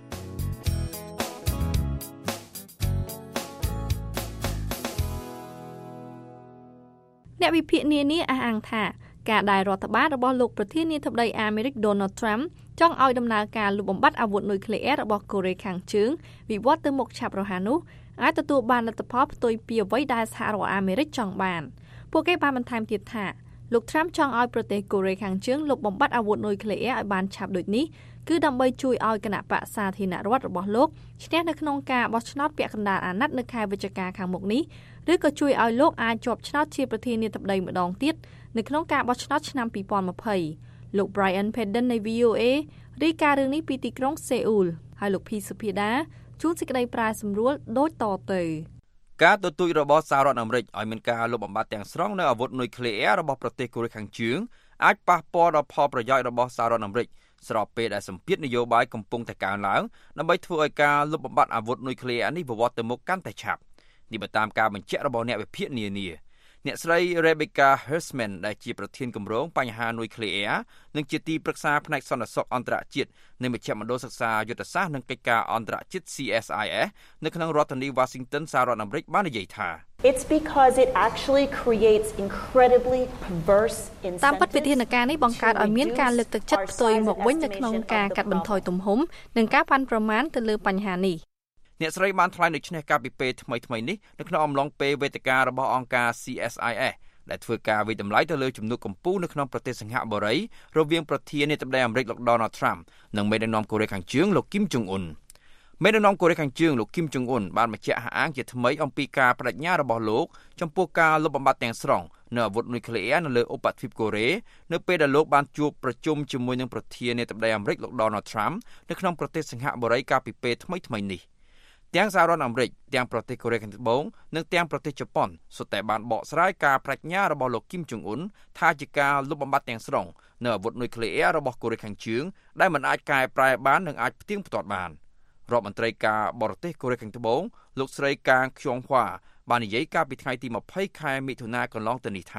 អ្នកវិភាគនានាអះអាងថាការដែលរដ្ឋបាលរបស់លោកប្រធានាធិបតីអាមេរិក Donald Trump ចង់ឲ្យដំណើរការលុបបំបាត់អាវុធនុយក្លេអ៊ែររបស់កូរ៉េខាងជើងវិវត្តទៅមុខឆាប់រហ័សនោះអាចទទួលបានលទ្ធផលផ្ទុយពីអ្វីដែលសហរដ្ឋអាមេរិកចង់បានពួកគេបានបន្ថែមទៀតថាលោក Trump ចង់ឲ្យប្រទេសកូរ៉េខាងជើងលុបបំបាត់អាវុធនុយក្លេអ៊ែរឲ្យបានឆាប់ដូចនេះគឺដើម្បីជួយឲ្យគណៈបក្សសាធារណរដ្ឋរបស់លោកឈ្នះនៅក្នុងការបោះឆ្នោតពាក់កណ្ដាលអាណត្តិនៅខែវិច្ឆិកាខាងមុខនេះឬក៏ជួយឲ្យលោកអាចជាប់ឆ្នោតជាប្រធានាធិបតីម្ដងទៀតនៅក្នុងការបោះឆ្នោតឆ្នាំពីរពាន់ยี่สิบលោក Brian Padden នៃ វី អូ អេ រាយការណ៍រឿងនេះពីទីក្រុងសេអ៊ូលហើយលោកភីសុភាដាជួនសេចក្តីប្រាសម្រួលដូចតទៅការទទូចរបស់សហរដ្ឋអាមេរិកឲ្យមានការលុបបំបាត់ទាំងស្រុងនៅអាវុធនុយក្លេអ៊ែររបស់ប្រទេសកូរ៉េខាងជើងអាចប៉ះពាល់ដល់ផលប្រយោជន៍របស់សហរដ្ឋអាមេរិកស្របពេលដែលសម្ពាធនយោបាយកំពុងតែកើនឡើងដើម្បីធ្វើឲ្យការលុបបំបាត់អាវុធនុយក្លេអ៊ែរនេះវិវត្តទៅមុខកាន់តែឆាប់នេះបើតាមការបញ្ជាក់របស់អ្នកវិភាគនានាអ្នកស្រី Rebecca Hersman ដែលជាប្រធានគម្រោងបញ្ហានុយក្លេអ៊ែរនិងជាទីប្រឹក្សាផ្នែកសន្តិសុខអន្តរជាតិនៃមជ្ឈមណ្ឌលសិក្សាយុទ្ធសាស្ត្រនិងកិច្ចការអន្តរជាតិ C S I S នៅក្នុងរដ្ឋធានី Washington សហរដ្ឋអាមេរិកបាននិយាយថា It's because it actually creates incredibly perverse incentives តាមពិតវិធានការនេះបង្កើតឲ្យមានការលើកទឹកចិត្តផ្ទុយមកវិញនៅក្នុងការកាត់បន្ថយទំហំនិងការប៉ាន់ប្រមាណទៅលើបញ្ហានេះអ្នកស្រីបានថ្លែងដូចនេះកាលពីពេលថ្មីៗនេះនៅក្នុងអំឡុងពេលវេទិការបស់អង្គការ C S I S ដែលធ្វើការវិតម្លៃទៅលើជំនួបកម្ពុជានៅក្នុងប្រទេសសិង្ហបុរីរវាងប្រធានាធិបតីអាមេរិកលោក Donald Trump និងមេដឹកនាំកូរ៉េខាងជើងលោក Kim Jong Un មេដឹកនាំកូរ៉េខាងជើងលោក Kim Jong Un បានបញ្ជាក់អះអាងជាថ្មីអំពីការបដិញ្ញារបស់លោកចំពោះការលុបបំបាត់ទាំងស្រុងនៅអាវុធនុយក្លេអ៊ែរនៅលើឧបទ្វីបកូរ៉េនៅពេលដែលលោកបានជួបប្រជុំជាមួយនឹងប្រធានាធិបតីអាមេរិកលោក Donald Trump នៅក្នុងប្រទេសសិង្ហបុរីកាលពីពេលថ្មីៗនេះទាំងសហរដ្ឋអាមេរិកទាំងប្រទេសកូរ៉េខាងត្បូងនិងទាំងប្រទេសជប៉ុនសុទ្ធតែបានបកស្រាយការបដិញ្ញារបស់លោក Kim Jong Un ថាជាការលុបបំបាត់ទាំងស្រុងនៅអាវុធនុយក្លេអ៊ែររបស់កូរ៉េខាងជើងដែលមិនអាចកែប្រែបាននិងអាចផ្ទៀងផ្ទាត់បានរដ្ឋមន្ត្រីការបរទេសកូរ៉េខាងត្បូងលោកស្រីកាងខ្យងហួរបាននិយាយកាលពីថ្ងៃទីยี่สิบខែមិថុនាកន្លងទៅនេះថា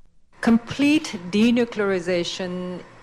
Complete denuclearization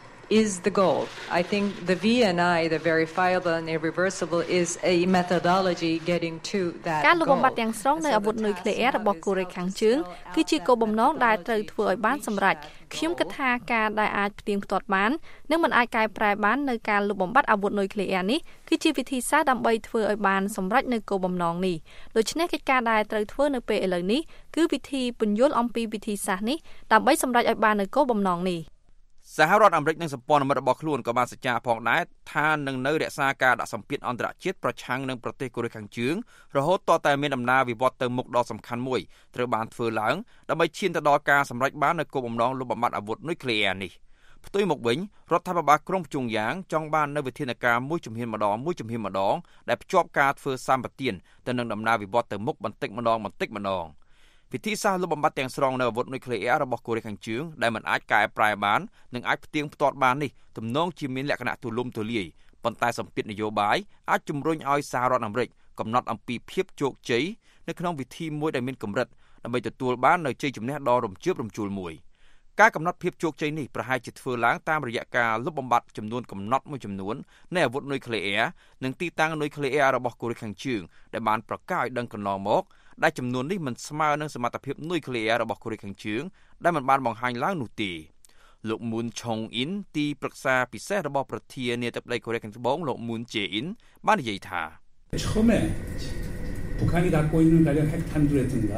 is the goal. I think the V N I, the verifiable and irreversible, is a methodology getting to that goal. ការលុបបំបាត់ទាំងស្រុងនៅអាវុធនុយក្លេអ៊ែររបស់កូរ៉េខាងជើងគឺជាគោលបំណងដែលត្រូវធ្វើឲ្យបានសម្រេចខ្ញុំគិតថាការដែលអាចផ្ទៀងផ្ទាត់បាននិងមិនអាចកែប្រែបាននៅការលុបបំបាត់អាវុធនុយក្លេអ៊ែរនេះគឺជាវិធីសាស្ត្រដើម្បីធ្វើឲ្យបានសម្រេចនៅគោលបំណងនេះដូច្នេះកិច្ចការដែលត្រូវធ្វើនៅពេលឥឡូវនេះគឺវិធីពន្យល់អំពីវិធីសាស្ត្រនេះដើម្បីសម្រេចឲ្យបាននៅគោលបំណងនេះសសហរដ្ឋអាមេរិកនិងសម្ព័ន្ធមិត្តរបស់ខ្លួនក៏បានសច្ចាផងដែរថានឹងនៅរក្សាការដាក់សម្ពាធអន្តរជាតិប្រឆាំងនឹងប្រទេសកូរ៉េខាងជើងរហូតតតែមានដំណើរវិវត្តទៅមុខដ៏សំខាន់មួយត្រូវបានធ្វើឡើងដើម្បីឈានទៅដល់ការសម្រេចបាននូវគោលបំណងលុបបំបាត់អាវុធនុយក្លេអ៊ែរនេះផ្ទុយមកវិញរដ្ឋាភិបាលក្រុងភ្ជុងយ៉ាងចង់បាននូវវិធានការមួយជំហានម្ដងមួយជំហានម្ដងដែលភ្ជាប់ការធ្វើសម្បទានទៅនឹងដំណើរវិវត្តទៅមុខបន្តិចម្ដងបន្តិចម្ដងវិធីសាស្ត្រលុបបំបាត់ទាំងស្រុងនៅអាវុធនុយក្លេអ៊ែររបស់កូរ៉េខាងជើងដែលមិនអាចកែប្រែបាននិងអាចផ្ទៀងផ្ទាត់បាននេះទំនងជាមានលក្ខណៈទូលំទូលាយប៉ុន្តែសម្ពាធនយោបាយអាចជំរុញឲ្យសហរដ្ឋអាមេរិកកំណត់អំពីភាពជោគជ័យនៅក្នុងវិធីមួយដែលមានកម្រិតដើម្បីទទួលបាននូវជ័យជំនះដ៏រំជើបរំជួលមួយការកំណត់ភាពជោគជ័យនេះប្រហែលជាធ្វើឡើងតាមរយៈការលុបបំបាត់ចំនួនកំណត់មួយចំនួននៃអាវុធនុយក្លេអ៊ែរនិងទីតាំងនុយក្លេអ៊ែររបស់កូរ៉េខាងជើងដែលបានប្រកាសឲ្យដឹងកន្លងមកដែលចំនួននេះមិនស្មើនឹងសមត្ថភាពនុយក្លេអ៊ែររបស់កូរ៉េខាងជើងដែលមិនបានបង្ហាញឡើងនោះទេលោក Moon Chong-in ទីប្រឹក្សាពិសេសរបស់ប្រធានាធិបតីកូរ៉េខាងត្បូងលោក Moon Jae-in បាននិយាយថា 처음에 북한이 갖고 있는 가령 핵탄두라든가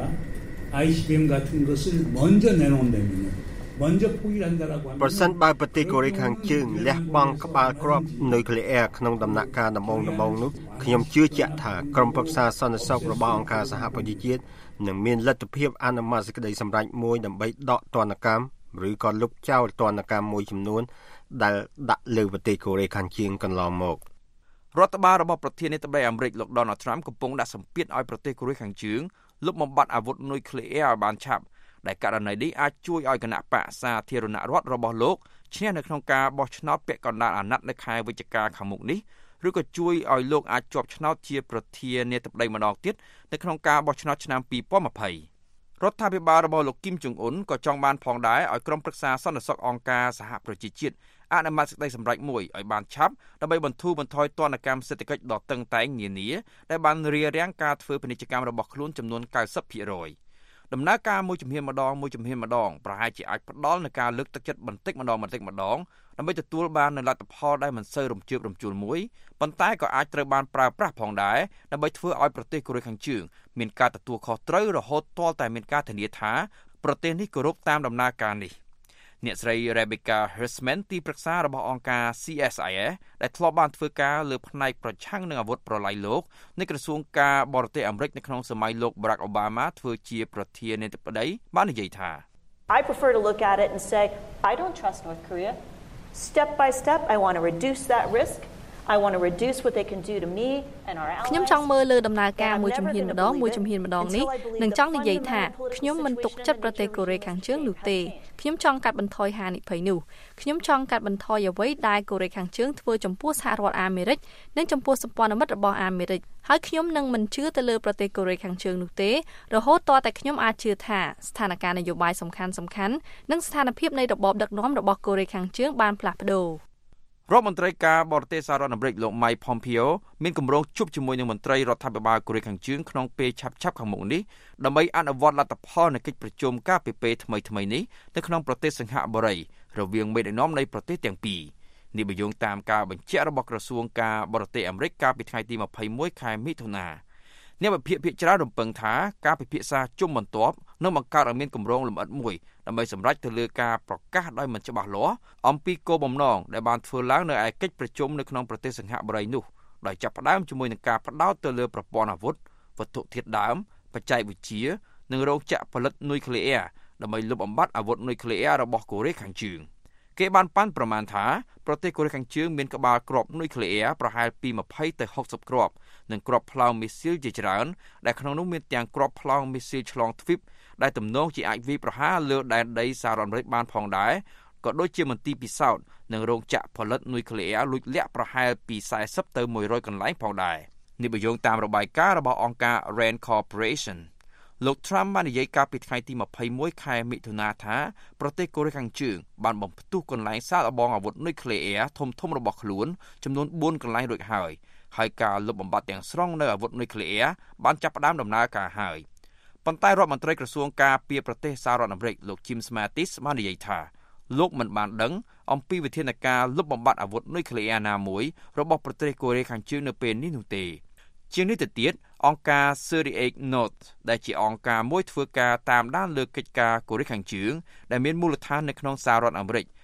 아이씨비엠 같은 것을 먼저 내놓는다면 먼저 포기를 한다라고 하면 ប្រសិនបើប្រទេសកូរ៉េខាងជើងលះបង់ក្បាលគ្រាប់នុយក្លេអ៊ែរក្នុងដំណាក់កាលដំបូងដំបូងនោះខ្ញុំជឿជាក់ថាក្រុមប្រឹក្សាសន្តិសុខរបស់អង្គការសហប្រជាជាតិនឹងមានលទ្ធភាពអនុម័តសេចក្តីសម្រេចមួយដើម្បីដកទណ្ឌកម្មឬក៏លុបចោលទណ្ឌកម្មមួយចំនួនដែលដាក់លើប្រទេសកូរ៉េខាងជើងកន្លងមករដ្ឋបាលរបស់ប្រធានាធិបតីអាមេរិកលោក Donald Trump កំពុងដាក់សម្ពាធឲ្យប្រទេសកូរ៉េខាងជើងលុបបំបាត់អាវុធនុយក្លេអ៊ែរឲ្យបានឆាប់ដែលករណីនេះអាចជួយឲ្យគណៈបកសាធារណរដ្ឋរបស់លោកឈ្នះនៅក្នុងការបោះឆ្នោតពាក់កណ្ដាលអាណត្តិនៅខែវិច្ឆិកាខាងមុខនេះឬក៏ជួយឲ្យលោកអាចជាប់ឆ្នោតជាប្រធានាធិបតីម្ដងទៀតនៅក្នុងការបោះឆ្នោតឆ្នាំពីរពាន់ยี่สิบរដ្ឋាភិបាលរបស់លោកគីមចុងអ៊ុនក៏ចង់បានផងដែរឲ្យក្រុមប្រឹក្សាសន្តិសុខអង្គការសហប្រជាជាតិអនុម័តសេចក្តីសម្រេចមួយឲ្យបានឆាប់ដើម្បីបន្ធូរបន្ថយទណ្ឌកម្មសេដ្ឋកិច្ចដ៏តឹងតែងនានាដែលបានរារាំងការធ្វើពាណិជ្ជកម្មរបស់ខ្លួនចំនួន九十ភាគរយដំណើរការមួយជំហានម្ដងមួយជំហានម្ដងប្រហែលជាអាចផ្ដល់នូវការលើកទឹកចិត្តបន្តិចម្ដងបន្តិចម្ដងដើម្បីទទួលបាននូវលទ្ធផលដែលមិនសូវរំជើបរំជួលមួយប៉ុន្តែក៏អាចត្រូវបានប្រើប្រាស់ផងដែរដើម្បីធ្វើឲ្យប្រទេសកូរ៉េខាងជើងមានការទទួលខុសត្រូវរហូតទាល់តែមានការធានាថាប្រទេសនេះគោរពតាមដំណើរការនេះអ្នកស្រី Rebecca Hersman ទីប្រឹក្សារបស់អង្គការ C S I S ដែលធ្លាប់បានធ្វើការលើផ្នែកប្រឆាំងនឹងអាវុធប្រឡាយលោកនៃក្រសួងការបរទេសអាមេរិកនៅក្នុងសម័យលោក Barack Obama ធ្វើជាប្រធានាធិបតីបាននិយាយថា I prefer to look at it and say I don't trust North Korea. Step by step I want to reduce that risk. I want to reduce what they can do to me and our allies. ខ្ញុំចង់មើលលើដំណើរការមួយជំហានម្ដងមួយជំហានម្ដងនេះនឹងចង់និយាយថាខ្ញុំមិនទុកចិត្តប្រទេសកូរ៉េខាងជើងនោះទេខ្ញុំចង់កាត់បន្ថយហានិភ័យនោះខ្ញុំចង់កាត់បន្ថយអ្វីដែលកូរ៉េខាងជើងធ្វើចំពោះសហរដ្ឋអាមេរិកនិងចំពោះសម្ព័ន្ធមិត្តរបស់អាមេរិកហើយខ្ញុំនឹងមិនជឿទៅលើប្រទេសកូរ៉េខាងជើងនោះទេរហូតតតែខ្ញុំអាចជឿថាស្ថានភាពនយោបាយសំខាន់សំខាន់និងស្ថានភាពនៃរបបដឹកនាំរបស់កូរ៉េខាងជើងបានផ្លាស់ប្ដូររដ្ឋមន្ត្រីការបរទេសសហរដ្ឋអាមេរិកលោក Mike Pompeo មានគម្រោងជួបជាមួយនឹងមន្ត្រីរដ្ឋាភិបាលកូរ៉េខាងជើងក្នុងពេលឆាប់ៗខាងមុខនេះដើម្បីអនុវត្តលទ្ធផលនៃកិច្ចប្រជុំការពីពេលថ្មីៗនេះនៅក្នុងប្រទេសសិង្ហបុរីរវាងមេដឹកនាំនៃប្រទេសទាំងពីរនេះបញ្យងតាមការបញ្ជាក់របស់ក្រសួងការបរទេសអាមេរិកកាលពីថ្ងៃទីยี่สิบเอ็ดខែមិថុនាអ្នកវិភាគភាគច្រើនរំពឹងថាការពិភាក្សាជុំបន្ទាប់នឹងបង្កើតឲ្យមានគម្រោងលម្អិតមួយដើម្បីសម្រេចទៅលើការប្រកាសដោយមិនច្បាស់លាស់អំពីគោលបំណងដែលបានធ្វើឡើងនៅឯកិច្ចប្រជុំនៅក្នុងប្រទេសសិង្ហបុរីនោះដោយចាប់ផ្ដើមជាមួយនឹងការផ្ដោតទៅលើប្រព័ន្ធអាវុធវត្ថុធាតុដើមបច្ចេកវិទ្យានិងរោងចក្រផលិតនុយក្លេអ៊ែរដើម្បីលុបបំបាត់អាវុធនុយក្លេអ៊ែររបស់កូរ៉េខាងជើងគេបានប៉ាន់ប្រមាណថាប្រទេសកូរ៉េខាងជើងមានក្បាលគ្រាប់នុយក្លេអ៊ែរប្រហែលពីยี่สิบទៅหกสิบគ្រាប់និងគ្រាប់ផ្លោងមីស៊ីលជាច្រើនដែលក្នុងនោះមានទាំងគ្រាប់ផ្លោងមីស៊ីលឆ្លងទ្វីបដែលទំនងជាអាចវាយប្រហារលើដែនដីសហរដ្ឋអាមេរិកបានផងដែរក៏ដូចជាមន្ទីរពិសោធន៍និងរោងចក្រផលិតនុយក្លេអ៊ែរលួចលាក់ប្រហែលពីสี่สิบទៅមួយរយកន្លែងផងដែរនេះបញ្យងតាមរបាយការណ៍របស់អង្គការ Rand Corporationលោក Trump បាននិយាយកាលពីថ្ងៃទីยี่สิบเอ็ดខែមិថុនាថាប្រទេសកូរ៉េខាងជើងបានបំផ្ទុះកន្លែងសាកល្បងអាវុធនុយក្លេអ៊ែរធំធំរបស់ខ្លួនចំនួនbốnកន្លែងរួចហើយហើយការលុបបំបាត់ទាំងស្រុងនៅអាវុធនុយក្លេអ៊ែរបានចាប់ផ្ដើមដំណើរការហើយប៉ុន្តែរដ្ឋមន្ត្រីក្រសួងការពារប្រទេសសហរដ្ឋអាមេរិកលោក Jim Mattis បាននិយាយថាលោកមិនបានដឹងអំពីវិធានការលុបបំបាត់អាវុធនុយក្លេអ៊ែរណាមួយរបស់ប្រទេសកូរ៉េខាងជើងនៅពេលនេះនោះទេជាងនេះទៅទៀតអង្គការ thirty-eight North ដែលជាអង្គការមួយធ្វើការតាមដានលើកិច្ចការកូរ៉េខាងជើងដែលមានមូលដ្ឋាននៅក្នុងសហរដ្ឋអាមេរិក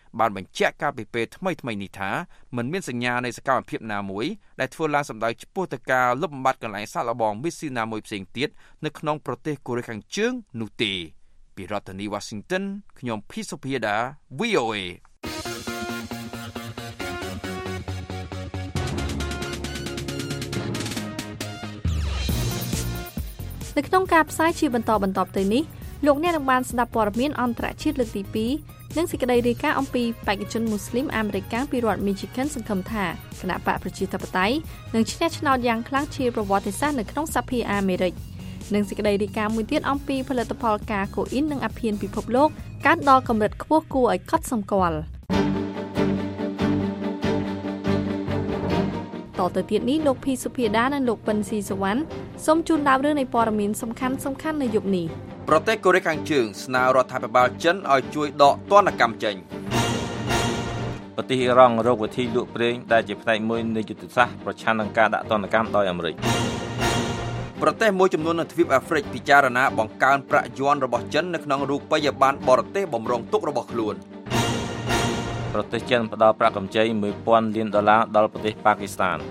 បានបញ្ជាក់កាលពីពេលថ្មីថ្មីនេះថាមិនមានសញ្ញានៃសកម្មភាពណាមួយដែលធ្វើឡើងសម្ដៅចំពោះទៅការលុបបំបាត់កន្លែងសាកល្បងមីស៊ីណាមួយផ្សេងទៀតនៅក្នុងប្រទេសកូរ៉េខាងជើងនោះទេពីរដ្ឋធានី Washington ខ្ញុំភីសុភាដា V O A នៅក្នុងការផ្សាយជាបន្តបន្ទាប់ទៅនេះលោកអ្នកនឹងបានស្ដាប់ព័ត៌មានអន្តរជាតិលើកទីពីរនិងសេចក្តីរាយការណ៍អំពីបេក្ខជនមូស្លីមអាមេរិកកាំងពីរដ្ឋ Michigan សង្ឃឹមថាគណៈបកប្រជាធិបតេយ្យនឹងឈ្នះឆ្នោតយ៉ាងខ្លាំងជាប្រវត្តិសាស្ត្រនៅក្នុងសភាអាមេរិកនិងសេចក្តីរាយការណ៍មួយទៀតអំពីផលិតផលកាកូអ៊ីននិងអាភៀនពិភពលោកកើតដល់កម្រិតខ្ពស់គួរឲ្យកត់សម្គាល់តទៅទៀតនេះលោកភីសុភាដានិងលោកប៉ិនស៊ីសវណ្ណសូមជូនដើមរឿងនៃព័ត៌មានសំខាន់សំខាន់នៅយប់នេះប្រទេសកូរ៉េខាងជើងស្នើរដ្ឋាភិបាលចិនឲ្យជួយដកទណ្ឌកម្មចេញប្រទេសអ៊ីរ៉ង់រកវិធីលក់ប្រេងដែលជាផ្នែកមួយនៃយុទ្ធសាស្ត្រប្រឆាំងនឹងការដាក់ទណ្ឌកម្មដោយអាមេរិកប្រទេសមួយចំនួននៅទ្វីបអាហ្វ្រិកពិចារណាបង្កើនប្រាក់យ័ន្តរបស់ចិននៅក្នុងរូបិយប័ណ្ណបរទេសបំរុងទុករបស់ខ្លួនប្រទេសចិនផ្ដល់ប្រាក់កម្ចីមួយពាន់លានដុល្លារដល់ប្រទេសប៉ាគីស្ថាន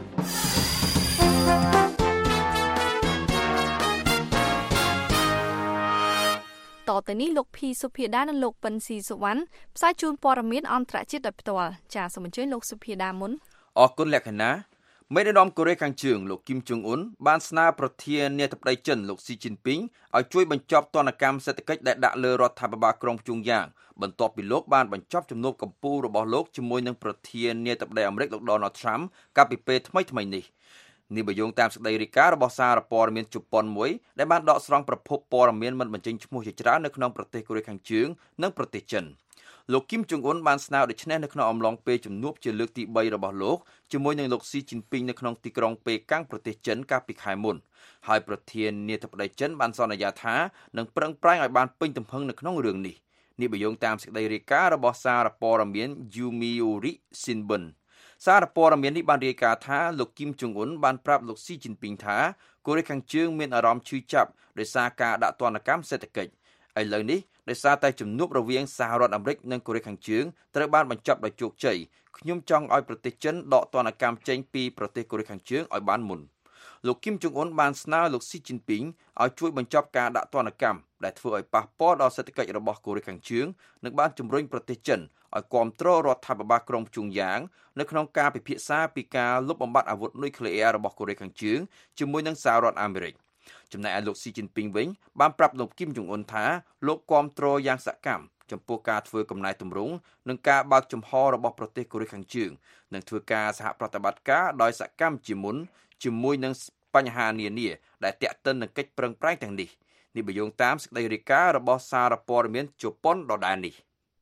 តទៅនេះលោកភីសុភាដានិងលោកប៉ិនស៊ីសវណ្ណផ្សាយជូនព័ត៌មានអន្តរជាតិដោយផ្ទាល់ចាសសូមអញ្ជើញលោកសុភាដាមុនអរគុណលក្ខណៈមេដឹកនាំកូរ៉េខាងជើងលោកគីមចុងអ៊ុនបានស្នើប្រធានាធិបតីចិនលោកស៊ីជីនពីងឲ្យជួយបញ្ចប់ទណ្ឌកម្មសេដ្ឋកិច្ចដែលដាក់លើរដ្ឋាភិបាលក្រុងព្យុងយ៉ាងបន្ទាប់ពីលោកបានបញ្ចប់ជំនួបកម្ពុជារបស់លោកជាមួយនឹងប្រធានាធិបតីអាមេរិកលោក Donald Trump កាលពីពេលថ្មីថ្មីនេះនេះបើយោងតាមសេចក្តីរាយការណ៍របស់សារព័ត៌មានជប៉ុនមួយដែលបានដកស្រង់ប្រភពព័ត៌មានមិនបញ្ចេញឈ្មោះជាច្រើននៅក្នុងប្រទេសកូរ៉េខាងជើងនិងប្រទេសចិនលោកគីមចុងអ៊ុនបានស្នើដូច្នេះនៅក្នុងអំឡុងពេលជំនួបជាលើកទីបីរបស់លោកជាមួយនឹងលោកស៊ីជីនពីងនៅក្នុងទីក្រុងប៉េកាំងប្រទេសចិនកាលពីខែមុនហើយប្រធានាធិបតីចិនបានសន្យាថានឹងប្រឹងប្រែងឲ្យបានពេញទំហឹងនៅក្នុងរឿងនេះនេះបើយោងតាមសេចក្តីរាយការណ៍របស់សារព័ត៌មាន Yomiuri Shimbun សារព័ត៌មាននេះបានរាយការណ៍ថាលោកគីមចុងអ៊ុនបានប្រាប់លោកស៊ីជីនពីងថាកូរ៉េខាងជើងមានអារម្មណ៍ឈឺចាប់ដោយសារការដាក់ទណ្ឌកម្មសេដ្ឋកិច្ចឥឡូវនេះដោយសារតែជំនួបរវាងសហរដ្ឋអាមេរិកនិងកូរ៉េខាងជើងត្រូវបានបញ្ចប់ដោយជោគជ័យខ្ញុំចង់ឲ្យប្រទេសចិនដកទណ្ឌកម្មចេញពីប្រទេសកូរ៉េខាងជើងឲ្យបានមុនលោកគីមចុងអ៊ុនបានស្នើលោកស៊ីជីនពីងឲ្យជួយបញ្ចប់ការដាក់ទណ្ឌកម្មដែលធ្វើឲ្យប៉ះពាល់ដល់សេដ្ឋកិច្ចរបស់កូរ៉េខាងជើងនិងបានជំរុញប្រទេសចិនឲ្យគាំទ្ររដ្ឋាភិបាលក្រុងព្យុងយ៉ាងនៅក្នុងការពិភាក្សាពីការលុបបំបាត់អាវុធនុយក្លេអ៊ែររបស់កូរ៉េខាងជើងជាមួយនឹងសហរដ្ឋអាមេរិកចំណែកឯលោកស៊ីជីនពីងវិញបានប្រាប់លោកគីមចុងអ៊ុនថាលោកគាំទ្រយ៉ាងសកម្មចំពោះការធ្វើកំណែទម្រង់និងការបើកចំហរបស់ប្រទេសកូរ៉េខាងជើងនិងធ្វើការសហប្រតិបត្តិការដោយសកម្មជាមុនជាមួយនឹងបញ្ហានានាដែលទាក់ទិននឹងកិច្ចប្រឹងប្រែងទាំងនេះនេះបើយោងតាមសេចក្តីរាយការណ៍របស់សារព័ត៌មានជប៉ុនដដែលនេះ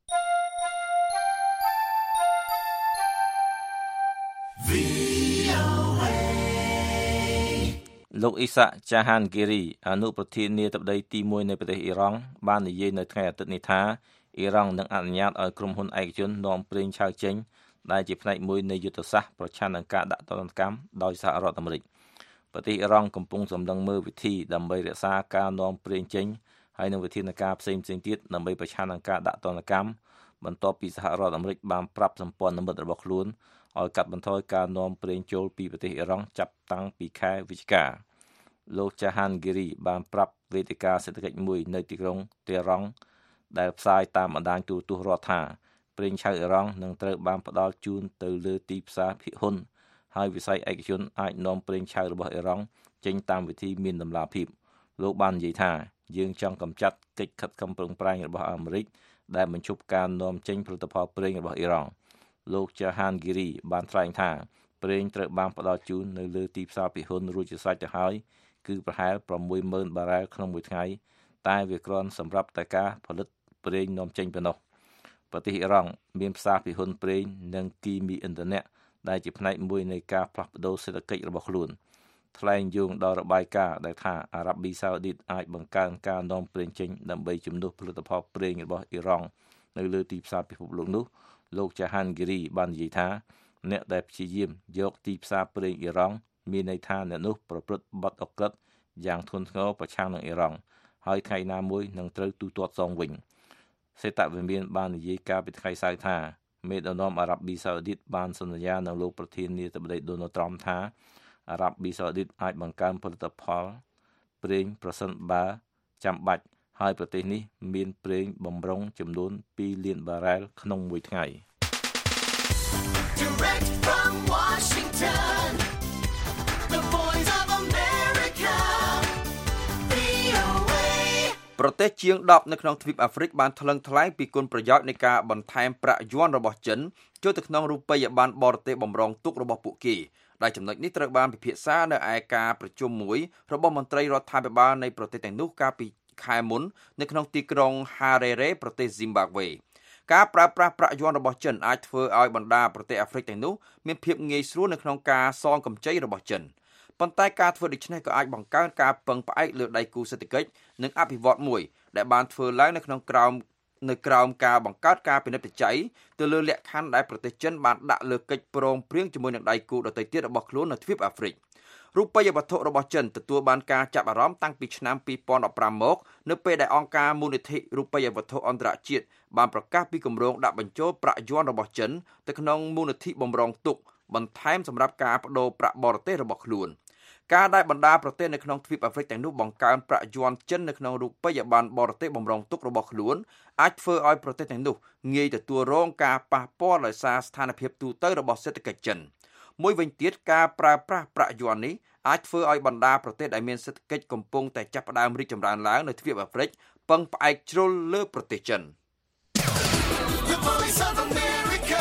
លោកអ៊ីសាចាហានហ្គីរីអនុប្រធានាធិបតីទីមួយនៃប្រទេសអ៊ីរ៉ង់បាននិយាយនៅថ្ងៃអាទិត្យនេះថាអ៊ីរ៉ង់នឹងអនុញ្ញាតឲ្យក្រុមហ៊ុនឯកជននាំប្រេងឆៅចេញដែលជាផ្នែកមួយនៃយុទ្ធសាស្ត្រប្រឆាំងនឹងការដាក់ទណ្ឌកម្មដោយសហរដ្ឋអាមេរិកប្រទេសអ៊ីរ៉ង់កំពុងសម្លឹងមើលវិធីដើម្បីរក្សាការនាំប្រេងចេញហើយនឹងវិធានការផ្សេងៗទៀតដើម្បីប្រឆាំងនឹងការដាក់ទណ្ឌកម្មបន្ទាប់ពីសហរដ្ឋអាមេរិកបានប្រាប់សម្ព័ន្ធមិត្តរបស់ខ្លួនឲ្យកាត់បន្ថយការនាំប្រេងចូលពីប្រទេសអ៊ីរ៉ង់ចាប់តាំងពីខែវិច្ឆិកាលោកចាហានហ្គីរីបានប្រាប់វេទិកាសេដ្ឋកិច្ចមួយនៅទីក្រុងតេហរ៉ង់ដែលផ្សាយតាមបណ្ដាញទូរទស្សន៍រដ្ឋថាប្រេងឆៅអ៊ីរ៉ង់នឹងត្រូវបានផ្ដល់ជូនទៅលើទីផ្សារភាគហ៊ុនហើយវិស័យឯកជនអាចនាំប្រេងឆៅរបស់អ៊ីរ៉ង់ចេញតាមវិធីមានតម្លាភាពលោកបាននិយាយថាយើងចង់កម្ចាត់កិច្ចខិតខំប្រឹងប្រែងរបស់អាមេរិកដែលបញ្ឈប់ការនាំចេញផលិតផលប្រេងរបស់អ៊ីរ៉ង់លោកចាហានហ្គីរីបានថ្លែងថាប្រេងត្រូវបានផ្ដល់ជូននៅលើទីផ្សារភាគហ៊ុនរួចជាស្រេចទៅហើយគឺប្រហែល ប្រាំមួយម៉ឺន បារ៉ែលក្នុងមួយថ្ងៃតែវាគ្រាន់សម្រាប់តែការផលិតប្រេងនាំចេញប៉ុណ្ណោះប្រទេសអ៊ីរ៉ង់មានផ្សារភាគហ៊ុនប្រេងនិងគីមីឥន្ធនៈដែលជាផ្នែកមួយនៃការផ្លាស់ប្ដូរសេដ្ឋកិច្ចរបស់ខ្លួនថ្លែងយោងដល់របាយការណ៍ដែលថាអារ៉ាប៊ីសាអូឌីតអាចបង្កើនការនាំប្រេងចេញដើម្បីជំនួសផលិតផលប្រេងរបស់អ៊ីរ៉ង់នៅលើទីផ្សារពិភពលោកនោះលោកចាហានហ្គីរីបាននិយាយថាអ្នកដែលព្យាយាមយកទីផ្សារប្រេងអ៊ីរ៉ង់មានន័យថាអ្នកនោះប្រព្រឹត្តបទឧក្រិដ្ឋយ៉ាងធ្ងន់ធ្ងរប្រឆាំងនឹងអ៊ីរ៉ង់ហើយថ្ងៃណាមួយនឹងត្រូវទូទាត់សងវិញសេតវិមានបាននិយាយកាលពីថ្ងៃសៅរ៍ថាមេដឹកនាំអារ៉ាប់ប៊ីសាអូឌីតបានសន្យានឹងលោកប្រធានាធិបតី Donald Trump ថាអារ៉ាប់ប៊ីសាអូឌីតអាចបង្កើនផលិតផលប្រេងប្រសិនបើចាំបាច់ហើយប្រទេសនេះមានប្រេងបម្រុងចំនួនពីរលានបារ៉ែលក្នុងមួយថ្ងៃ Direct from Washington, the voice of America, វី អូ เอប្រទេសជាងដប់នៅក្នុងទ្វីបអាហ្វ្រិកបានថ្លឹងថ្លែងពីគុណប្រយោជន៍នៃការបន្ថែមប្រាក់យួនរបស់ចិនចូលទៅក្នុងរូបិយប័ណ្ណបរទេសបម្រុងទុករបស់ពួកគេដែលចំណុចនេះត្រូវបានពិភាក្សានៅឯការប្រជុំមួយរបស់មន្ត្រីរដ្ឋាភិបាលនៃប្រទេសទាំងនោះកាលពីខែមុននៅក្នុងទីក្រុង Harare ប្រទេស Zimbabwe ការប្រើប្រាស់ប្រាក់យួនរបស់ចិនអាចធ្វើឲ្យបណ្ដាប្រទេសអាហ្វ្រិកទាំងនោះមានភាពងាយស្រួលនៅក្នុងការសងកម្ចីរបស់ចិនប៉ុន្តែការធ្វើដូច្នេះក៏អាចបង្កើនការពឹងផ្អែកលើដៃគូសេដ្ឋកិច្ចនិងអភិវឌ្ឍន៍មួយដែលបានធ្វើឡើងនៅក្នុងក្រោមនៅក្រោមការបង្កើតការពិនិត្យបច្ច័យទៅលើលក្ខខណ្ឌដែលប្រទេសចិនបានដាក់លើកិច្ចព្រមព្រៀងជាមួយនឹងដៃគូដទៃទៀតរបស់ខ្លួននៅទ្វីបអាហ្វ្រិករូបិយវត្ថុរបស់ចិនទទួលបានការចាប់អារម្មណ៍តាំងពីឆ្នាំពីរពាន់ដប់ប្រាំមកនៅពេលដែលអង្គការមូលនិធិរូបិយវត្ថុអន្តរជាតិបានប្រកាសពីគម្រោងដាក់បញ្ចូលប្រាក់យួនរបស់ចិនទៅក្នុងមូលនិធិបម្រុងទុកបន្ថែមសម្រាប់ការបដូរប្រាក់បរទេសរបស់ខ្លួនការដែលបណ្ដាប្រទេសនៅក្នុងទ្វីបអាហ្វ្រិកទាំងនោះបង្កើនប្រាក់យួនចិននៅក្នុងរូបិយប័ណ្ណបរទេសបម្រុងទុករបស់ខ្លួនអាចធ្វើឲ្យប្រទេសទាំងនោះងាយទទួលរងការប៉ះពាល់ដោយសារស្ថានភាពទូទៅរបស់សេដ្ឋកិច្ចចិនមួយវិញទៀតការប្រើប្រាស់ប្រាក់យួននេះអាចធ្វើឲ្យបណ្ដាប្រទេសដែលមានសេដ្ឋកិច្ចកំពុងតែចាប់ផ្ដើមរីកចម្រើនឡើងនៅទ្វីបអាហ្វ្រិកពឹងផ្អែកជ្រុលលើប្រទេសចិន The voice of America,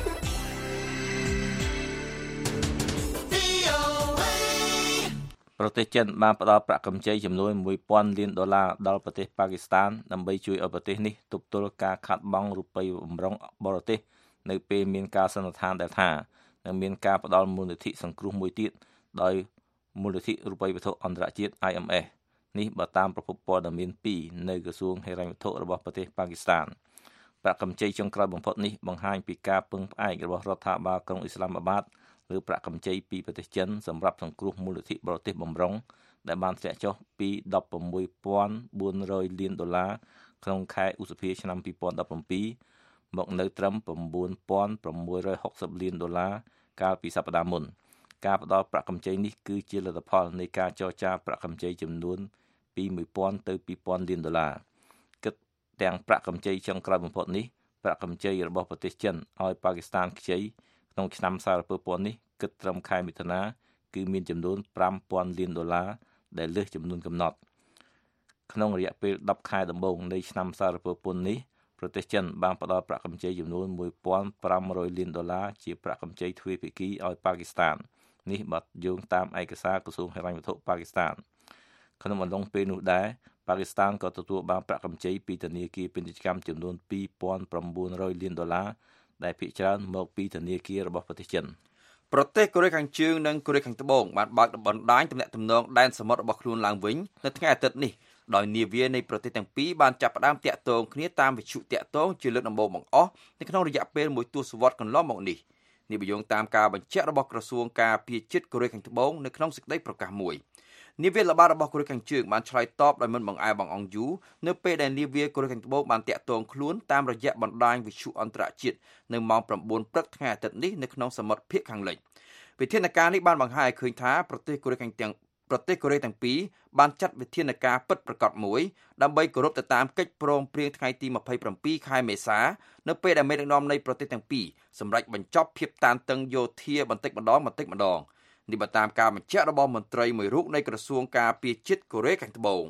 វី អូ เอប្រទេសចិនបានផ្ដល់ប្រាក់កម្ចីចំនួនមួយពាន់លានដុល្លារដល់ប្រទេសប៉ាគីស្ថានដើម្បីជួយឲ្យប្រទេសនេះទប់ទល់ការខាតបង់រូបិយបម្រុងបរទេសនៅពេលមានការសន្និដ្ឋានដែលថានឹងមានការផ្ដល់មូលនិធិសង្គ្រោះមួយទៀតដោយមូលនិធិរូបិយវត្ថុអន្តរជាតិ I M F នេះបើតាមប្រភពព័ត៌មានពីរនៃក្រសួងហិរញ្ញវត្ថុរបស់ប្រទេសប៉ាគីស្ថានប្រាក់កម្ចីចុងក្រោយបំផុតនេះបង្ហាញពីការពឹងផ្អែករបស់រដ្ឋាភិបាលក្រុងអ៊ីស្លាមាបាតលើប្រាក់កម្ចីពីប្រទេសចិនសម្រាប់សង្គ្រោះមូលនិធិបរទេសបម្រុងដែលបានធ្លាក់ចុះពីដប់ប្រាំមួយពាន់បួនរយលានដុល្លារក្នុងខែឧសភាឆ្នាំពីរពាន់ដប់ប្រាំពីរមកនៅត្រឹមប្រាំបួនពាន់ប្រាំមួយរយហុកសិបលានដុល្លារកាលពីសប្តាហ៍មុនការផ្ដល់ប្រាក់កម្ចីនេះគឺជាលទ្ធផលនៃការចរចាប្រាក់កម្ចីចំនួនពីមួយពាន់ទៅពីរពាន់លានដុល្លារគិតទាំងប្រាក់កម្ចីចុងក្រោយបំផុតនេះប្រាក់កម្ចីរបស់ប្រទេសចិនឲ្យប៉ាគីស្ថានខ្ចីក្នុងឆ្នាំសារពើពន្ធនេះគិតត្រឹមខែមិថុនាគឺមានចំនួនប្រាំពាន់លានដុល្លារដែលលើសចំនួនកំណត់ក្នុងរយៈពេលដប់ខែដំបូងនៃឆ្នាំសារពើពន្ធនេះប្រទេសចិនបានផ្ដល់ប្រាក់កម្ចីចំនួនមួយពាន់ប្រាំរយលានដុល្លារជាប្រាក់កម្ចីទ្វេភាគីឲ្យប៉ាគីស្ថាននេះបាត់យោងតាមឯកសារក្រសួងហិរញ្ញវត្ថុប៉ាគីស្ថានក្នុងអំឡុងពេលនោះដែរប៉ាគីស្ថានក៏ទទួលបានប្រាក់កម្ចីពីធនាគារពាណិជ្ជកម្មចំនួនពីរពាន់ប្រាំបួនរយលានដុល្លារដែលភាគច្រើនមកពីធនាគាររបស់ប្រទេសចិនប្រទេសកូរ៉េខាងជើងនិងកូរ៉េខាងត្បូងបានបើកបណ្ដាញទំនាក់ទំនងដែនសមុទ្ររបស់ខ្លួនឡើងវិញនៅថ្ងៃអាទិត្យនេះដោយនាវានៃប្រទេសទាំងពីរបានចាប់ផ្ដើមតាក់ទងគ្នាតាមវិទ្យុតាក់ទងជាលើកដំបូងបង្អស់នៅក្នុងរយៈពេលមួយទសវត្សរ៍កន្លងមកនេះនេះបញ្យងតាមការបញ្ជាក់របស់ក្រសួងការពារជាតិកូរ៉េខាងត្បូងនៅក្នុងសេចក្តីប្រកាសមួយនាវាល្បាតរបស់កូរ៉េខាងជើងបានឆ្លើយតបដោយមិនបង្អែបង្អង់យូរនៅពេលដែលនាវាកូរ៉េខាងត្បូងបានតាក់ទងខ្លួនតាមរយៈបណ្ដាញវិទ្យុអន្តរជាតិនៅម៉ោងប្រាំបួនព្រឹកថ្ងៃអាទិត្យនេះនៅក្នុងសមុទ្រភាគខាងលិចវិធានការនេះបានបង្ហាញឲ្យឃើញថាប្រទេសកូរ៉េខាងទាំងប្រទេសកូរ៉េទាំងពីរបានចាត់វិធានការពិតប្រាកដមួយដើម្បីគោរពទៅតាមកិច្ចព្រមព្រៀងថ្ងៃទីម្ភៃប្រាំពីរខែមេសានៅពេលដែលមេដឹកនាំនៃប្រទេសទាំងពីរសម្រេចបញ្ចប់ភាពតានតឹងយោធាបន្តិចម្ដងបន្តិចម្ដងនេះបើតាមការបញ្ជាក់របស់មន្ត្រីមួយរូបនៃក្រសួងការពារជាតិកូរ៉េខាងត្បូង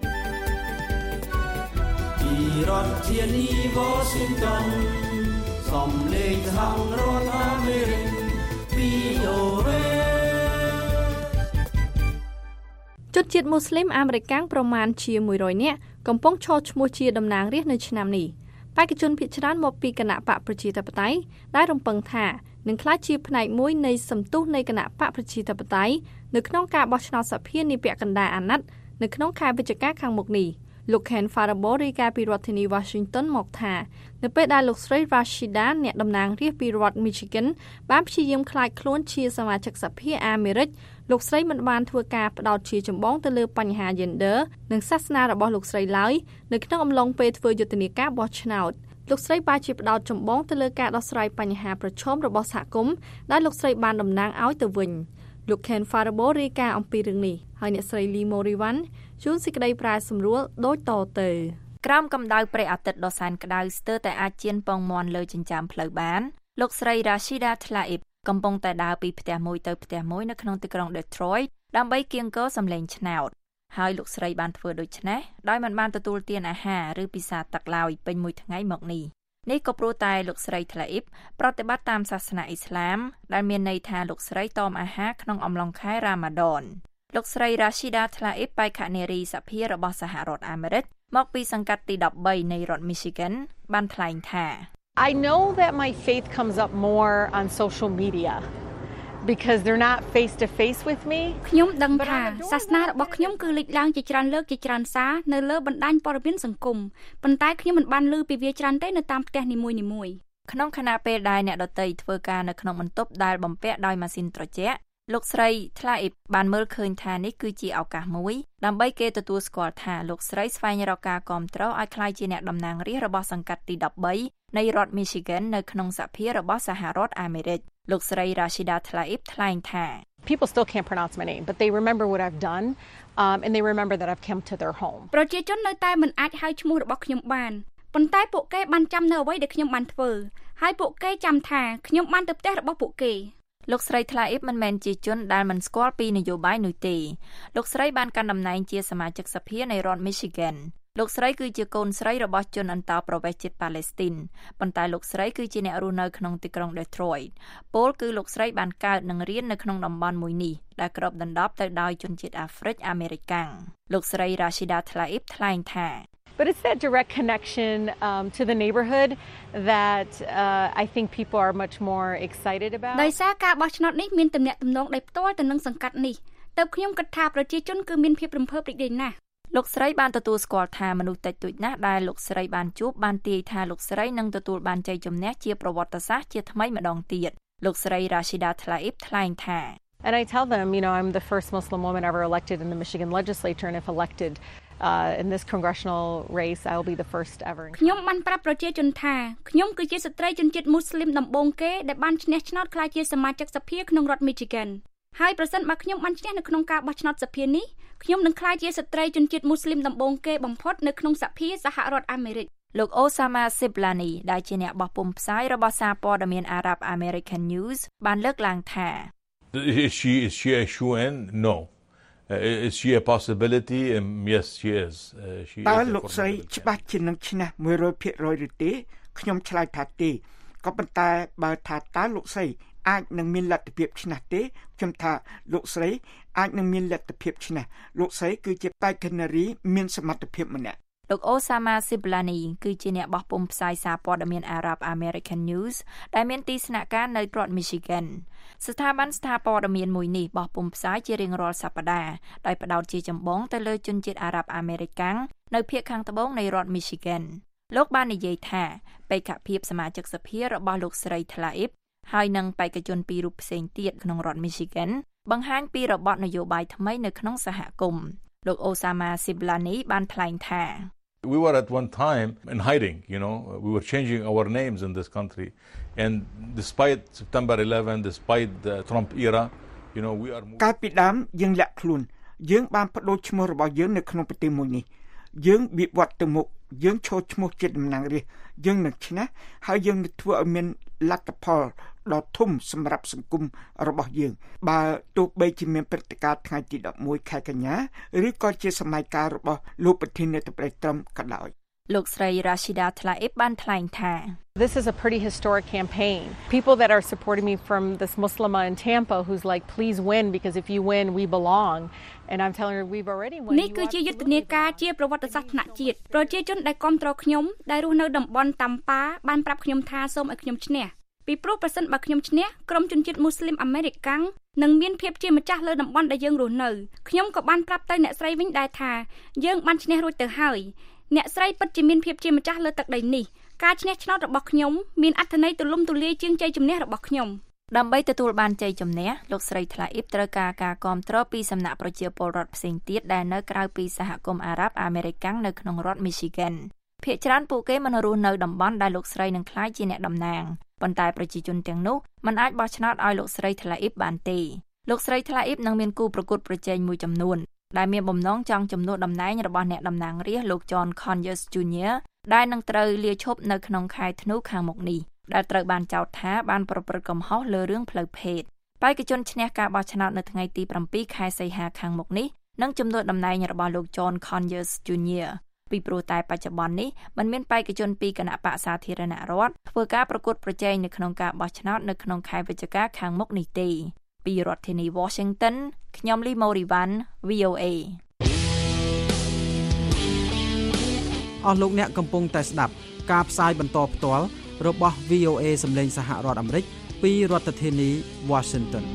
ពីរដ្ឋធានី Washington សំឡេងសហរដ្ឋអាមេរិក វី អូ เอជនជាតិមូស្លីមអាមេរិកាំងប្រមាណជាមួយរយនាក់កំពុងឈរឈ្មោះជាតំណាងរាស្ត្រនៅឆ្នាំនេះបេក្ខជនភាគច្រើនមកពីគណៈបកប្រជាធិបតេយ្យដែលរំពឹងថានឹងក្លាយជាផ្នែកមួយនៃសន្ទុះនៃគណៈបកប្រជាធិបតេយ្យនៅក្នុងការបោះឆ្នោតសភានាពេលកណ្ដាលអាណត្តិនៅក្នុងខែវិច្ឆិកាខាងមុខនេះលោក Ken Farabo រាយការណ៍ពីរដ្ឋធានី Washington មកថានៅពេលដែលលោកស្រី Rashida អ្នកតំណាងរាស្ត្រពីរដ្ឋ Michigan បានព្យាយាមក្លាយខ្លួនជាសមាជិកសភាអាមេរិកលោកស្រីមិនបានធ្វើការផ្ដោតជាចម្បងទៅលើបញ្ហា gender និងសាសនារបស់លោកស្រីឡើយនៅក្នុងអំឡុងពេលធ្វើយុទ្ធនាការបោះឆ្នោតលោកស្រីបានជាផ្ដោតចម្បងទៅលើការដោះស្រាយបញ្ហាប្រឈមរបស់សហគមន៍ដែលលោកស្រីបានតំណាងឲ្យទៅវិញលោក Ken Farabo រាយការណ៍អំពីរឿងនេះហើយអ្នកស្រី Lee Moriwan ជួនសេចក្តីប្រែសម្រួលដូចតទៅក្រោមកម្ដៅព្រះអាទិត្យដ៏សែនក្ដៅស្ទើរតែអាចជៀនពងមាន់លើចិញ្ចើមផ្លូវបានលោកស្រី Rashida Tlaib កំពុងតែដើរពីផ្ទះមួយទៅផ្ទះមួយនៅក្នុងទីក្រុង Detroit ដើម្បីគៀងគរសម្លេងឆ្នោតហើយលោកស្រីបានធ្វើដូច្នេះដោយមិនបានទទួលទានអាហារឬពិសាទឹកឡើយពេញមួយថ្ងៃមកនេះនេះក៏ព្រោះតែលោកស្រី Tlaib ប្រតិបត្តិតាមសាសនាអ៊ីស្លាមដែលមានន័យថាលោកស្រីតមអាហារក្នុងអំឡុងខែរ៉ាម៉ាដនលោកស្រី Rashida Tlaib បេក្ខនារីសភារបស់សហរដ្ឋអាមេរិកមកពីសង្កាត់ទី13នៃរដ្ឋ Michigan បានថ្លែងថា I know that my faith comes up more on social media because they're not face to face with me ខ្ញុំដឹងថាសាសនារបស់ខ្ញុំគឺលេចឡើងជាច្រើនលើកជាច្រើនសារនៅលើបណ្ដាញព័ត៌មានសង្គមប៉ុន្តែខ្ញុំមិនបានឮពីវាច្រើនទេនៅតាមផ្ទះនីមួយៗក្នុងខណៈពេលដែលអ្នកដទៃធ្វើការនៅក្នុងបន្ទប់ដែលបំពាក់ដោយម៉ាស៊ីនត្រជាក់លោកស្រី Tlaib បានមើលឃើញថានេះគឺជាឱកាសមួយដើម្បីគេទទួលស្គាល់ថាលោកស្រីស្វែងរកការគាំទ្រឲ្យក្លាយជាអ្នកតំណាងរាស្ត្ររបស់សង្កាត់ទី13នៃរដ្ឋ Michigan នៅក្នុងសភារបស់សហរដ្ឋអាមេរិកលោកស្រី Rashida Tlaib ថ្លែងថា People still can't pronounce my name but they remember what I've done um, and they remember that I've come to their home ប្រជាជននៅតែមិនអាចហៅឈ្មោះរបស់ខ្ញុំបានប៉ុន្តែពួកគេបានចាំនៅអ្វីដែលខ្ញុំបានធ្វើហើយពួកគេចាំថាខ្ញុំបានទៅផ្ទះរបស់ពួកគេលោកស្រី Tlaib មិនមែនជាជនដែលមិនស្គាល់ពីនយោបាយនោះទេលោកស្រីបានកាន់តំណែងជាសមាជិកសភានៃរដ្ឋ Michigan លោកស្រីគឺជាកូនស្រីរបស់ជនអន្តោប្រវេសន៍ជាតិប៉ាឡេស្ទីនប៉ុន្តែលោកស្រីគឺជាអ្នករស់នៅក្នុងទីក្រុង Detroit ពលគឺលោកស្រីបានកើតនិងរៀននៅក្នុងតំបន់មួយនេះដែលគ្របដណ្ដប់ទៅដោយជនជាតិអាហ្វ្រិកអាមេរិកាំងលោកស្រី Rashida Tlaib ថ្លែងថា But it's that direct connection um, to the neighborhood that uh, I think people are much more excited about. ដោយសារការបោះឆ្នោតនេះមានទំនាក់ទំនងដោយផ្ទាល់ទៅនឹងសង្កាត់នេះទើបខ្ញុំគិតថាប្រជាជនគឺមានភាពរំភើបរីករាយណាស់លោកស្រីបានទទួលស្គាល់ថាមនុស្សតិចតួចណាស់ដែលលោកស្រីបានជួបបានទាយថាលោកស្រីនឹងទទួលបានជ័យជំនះជាប្រវត្តិសាស្ត្រជាថ្មីម្ដងទៀតលោកស្រី Rashida Tlaib ថ្លែងថា And I tell them, you know, I'm the first Muslim woman ever elected in the Michigan legislature and if elected Uh, in this congressional race I will be the first ever ខ្ញុំបានប្រាប់ប្រជាជនថាខ្ញុំគឺជាស្ត្រីជនជាតិមូស្លីមដំបូងគេដែលបានឈ្នះឆ្នោតក្លាយជាសមាជិកសភាក្នុងរដ្ឋ Michigan ហើយប្រសិនបើខ្ញុំបានឈ្នះនៅក្នុងការបោះឆ្នោតសភានេះខ្ញុំនឹងក្លាយជាស្ត្រីជនជាតិមូស្លីមដំបូងគេបំផុតនៅក្នុងសភាសហរដ្ឋអាមេរិកលោក Osama Siblani ដែលជាអ្នកបោះពុម្ពផ្សាយរបស់សារព័ត៌មាន Arab American News បានលើកឡើងថា Is she is she a shoe-in? No. Uh, is she a possibility? Um, yes, she is. Uh, she តើលោកស្រីច្បាស់ជានឹងឈ្នះ one hundred percent ឬទេខ្ញុំឆ្លើយថាទេក៏ប៉ុន្តែបើថាតើលោកស្រីអាចនឹងមានលទ្ធភាពឈ្នះទេខ្ញុំថាលោកស្រីអាចនឹងមានលទ្ធភាពឈ្នះលោកស្រីគឺជាបេក្ខនារីមានសមត្ថភាពម្នាក់លោក Osama Siblani គឺជាអ្នកបោះពុម្ពផ្សាយសារព័ត៌មាន Arab American News ដែលមានទីស្នាក់ការនៅរដ្ឋ Michigan ស្ថាប័នស្ថាព័ត៌មានមួយនេះបោះពុម្ពផ្សាយជារៀងរាល់សប្តាហ៍ដោយផ្ដោតជាចម្បងទៅលើជនជាតិអារ៉ាប់អាមេរិកាំងនៅភាគខាងត្បូងនៃរដ្ឋ Michigan លោកបាននិយាយថាបេក្ខភាពសមាជិកសភារបស់លោកស្រី Tlaib ហើយនិងបេក្ខជនពីររូបផ្សេងទៀតក្នុងរដ្ឋ Michigan បង្ហាញពីរបបនយោបាយថ្មីនៅក្នុងសហគមន៍លោក Osama Siblani បានថ្លែងថា We were at one time in hiding, you know, we were changing our names in this country and despite September eleventh, despite the Trump era, you know, we are កាលពីដើមយើងលាក់ខ្លួនយើងបានបដូរឈ្មោះរបស់យើងនៅក្នុងប្រទេសមួយនេះយើងវិវត្តទៅមុខយើងឈរឈ្មោះជាតំណាងរាស្ត្រយើងនឹងឈ្នះហើយយើងនឹងធ្វើឲ្យមានលទ្ធផលដ៏ធំសម្រាប់សង្គមរបស់យើងបើទោះបីជាមានព្រឹត្តិការណ៍ថ្ងៃទីelevenខែកញ្ញាឬក៏ជាសម័យកាលរបស់លោកប្រធានាធិបតីត្រឹមក៏ដោយលោកស្រី Rashida Tlaib បានថ្លែងថា This is a pretty historic campaign. People that are supporting me from this Muslima in Tampa who's like please win because if you win we belong and I'm telling her we've already won. នេះគឺជាយុទ្ធនាការជាប្រវត្តិសាស្ត្រថ្នាក់ជាតិប្រជាជនដែលគាំទ្រខ្ញុំដែលរស់នៅតំបន់តាំប៉ាបានប្រាប់ខ្ញុំថាសូមឲ្យខ្ញុំឈ្នះពីព្រោះប្រសិនបើខ្ញុំឈ្នះក្រុមជនជាតិមូស្លីមអាមេរិកាំងនឹងមានភាពជាម្ចាស់លើតំបន់ដែលយើងរស់នៅខ្ញុំក៏បានប្រាប់ទៅអ្នកស្រីវិញដែរថាយើងបានឈ្នះរួចទៅហើយអ្នកស្រីពិតជាមានភាពជាម្ចាស់លើទឹកដីនេះការឈ្នះឆ្នោតរបស់ខ្ញុំមានអត្ថន័យទូលំទូលាយជាងជ័យជំនះរបស់ខ្ញុំដើម្បីទទួលបានជ័យជំនះលោកស្រី Tlaib ត្រូវការការគាំទ្រពីសំណាក់ប្រជាពលរដ្ឋផ្សេងទៀតដែលនៅក្រៅពីសហគមន៍អារ៉ាប់អាមេរិកាំងនៅក្នុងរដ្ឋ Michigan ភាគច្រើនពួកគេមិនរស់នៅតំបន់ដែលលោកស្រីនឹងក្លាយជាអ្នកតំណាងប៉ុន្តែប្រជាជនទាំងនោះមិនអាចបោះឆ្នោតឲ្យលោកស្រីថ្លាអ៊ីបបានទេលោកស្រីថ្លាអ៊ីបនឹងមានគូប្រកួតប្រជែងមួយចំនួនដែលមានបំណងចង់ជំនួសតំណែងរបស់អ្នកតំណាងរាស្ត្រលោក John Conyers Junior ដែលនឹងត្រូវលាឈប់នៅក្នុងខែធ្នូខាងមុខនេះដែលត្រូវបានចោទថាបានប្រព្រឹត្តកំហុសលើរឿងផ្លូវភេទបេក្ខជនឈ្នះការបោះឆ្នោតនៅថ្ងៃទី7ខែសីហាខាងមុខនេះនឹងជំនួសតំណែងរបស់លោក John Conyers Junior ពីព្រោះតែបច្ចុប្បន្ននេះมันមានបេក្ខជនពីគណៈបក្សសាធារណរដ្ឋធ្វើការប្រកួតប្រជែងនៅក្នុងការបោះឆ្នោតនៅក្នុងខែវិច្ឆិកាខាងមុខនេះទេពីរដ្ឋធានី Washington ខ្ញុំលីម៉ូរីវ៉ាន់ វី អូ เอអស់លោកអ្នកកំពុងតែស្ដាប់ការផ្សាយបន្តផ្ទាល់របស់ វី អូ เอ សម្លេងសហរដ្ឋអាមេរិកពីរដ្ឋធានី Washington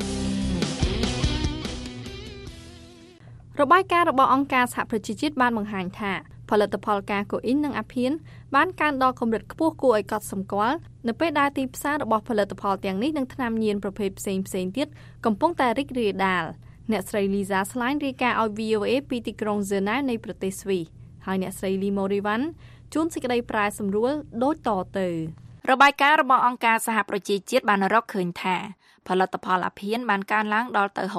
របាយការណ៍របស់អង្គការសហប្រជាជាតិបានបង្ហាញថាផលិតផលកាកូអ៊ីននិងអាភៀនបានកើនដល់កម្រិតខ្ពស់គួរឲ្យកត់សម្គាល់នៅពេលដែលទីផ្សាររបស់ផលិតផលទាំងនេះនិងថ្នាំញៀនប្រភេទផ្សេងផ្សេងទៀតកំពុងតែរីករាលដាលអ្នកស្រី Lisa Schlein រាយការណ៍ឲ្យ វី អូ เอ ពីទីក្រុង Geneva នៃប្រទេសស្វីសហើយអ្នកស្រី Lee Morivan ជួនសេចក្តីប្រែសម្រួលដូចតទៅរបាយការណ៍របស់អង្គការសហប្រជាជាតិបានរកឃើញថាផលិតផលអាភៀនបានកើនឡើងដល់ទៅ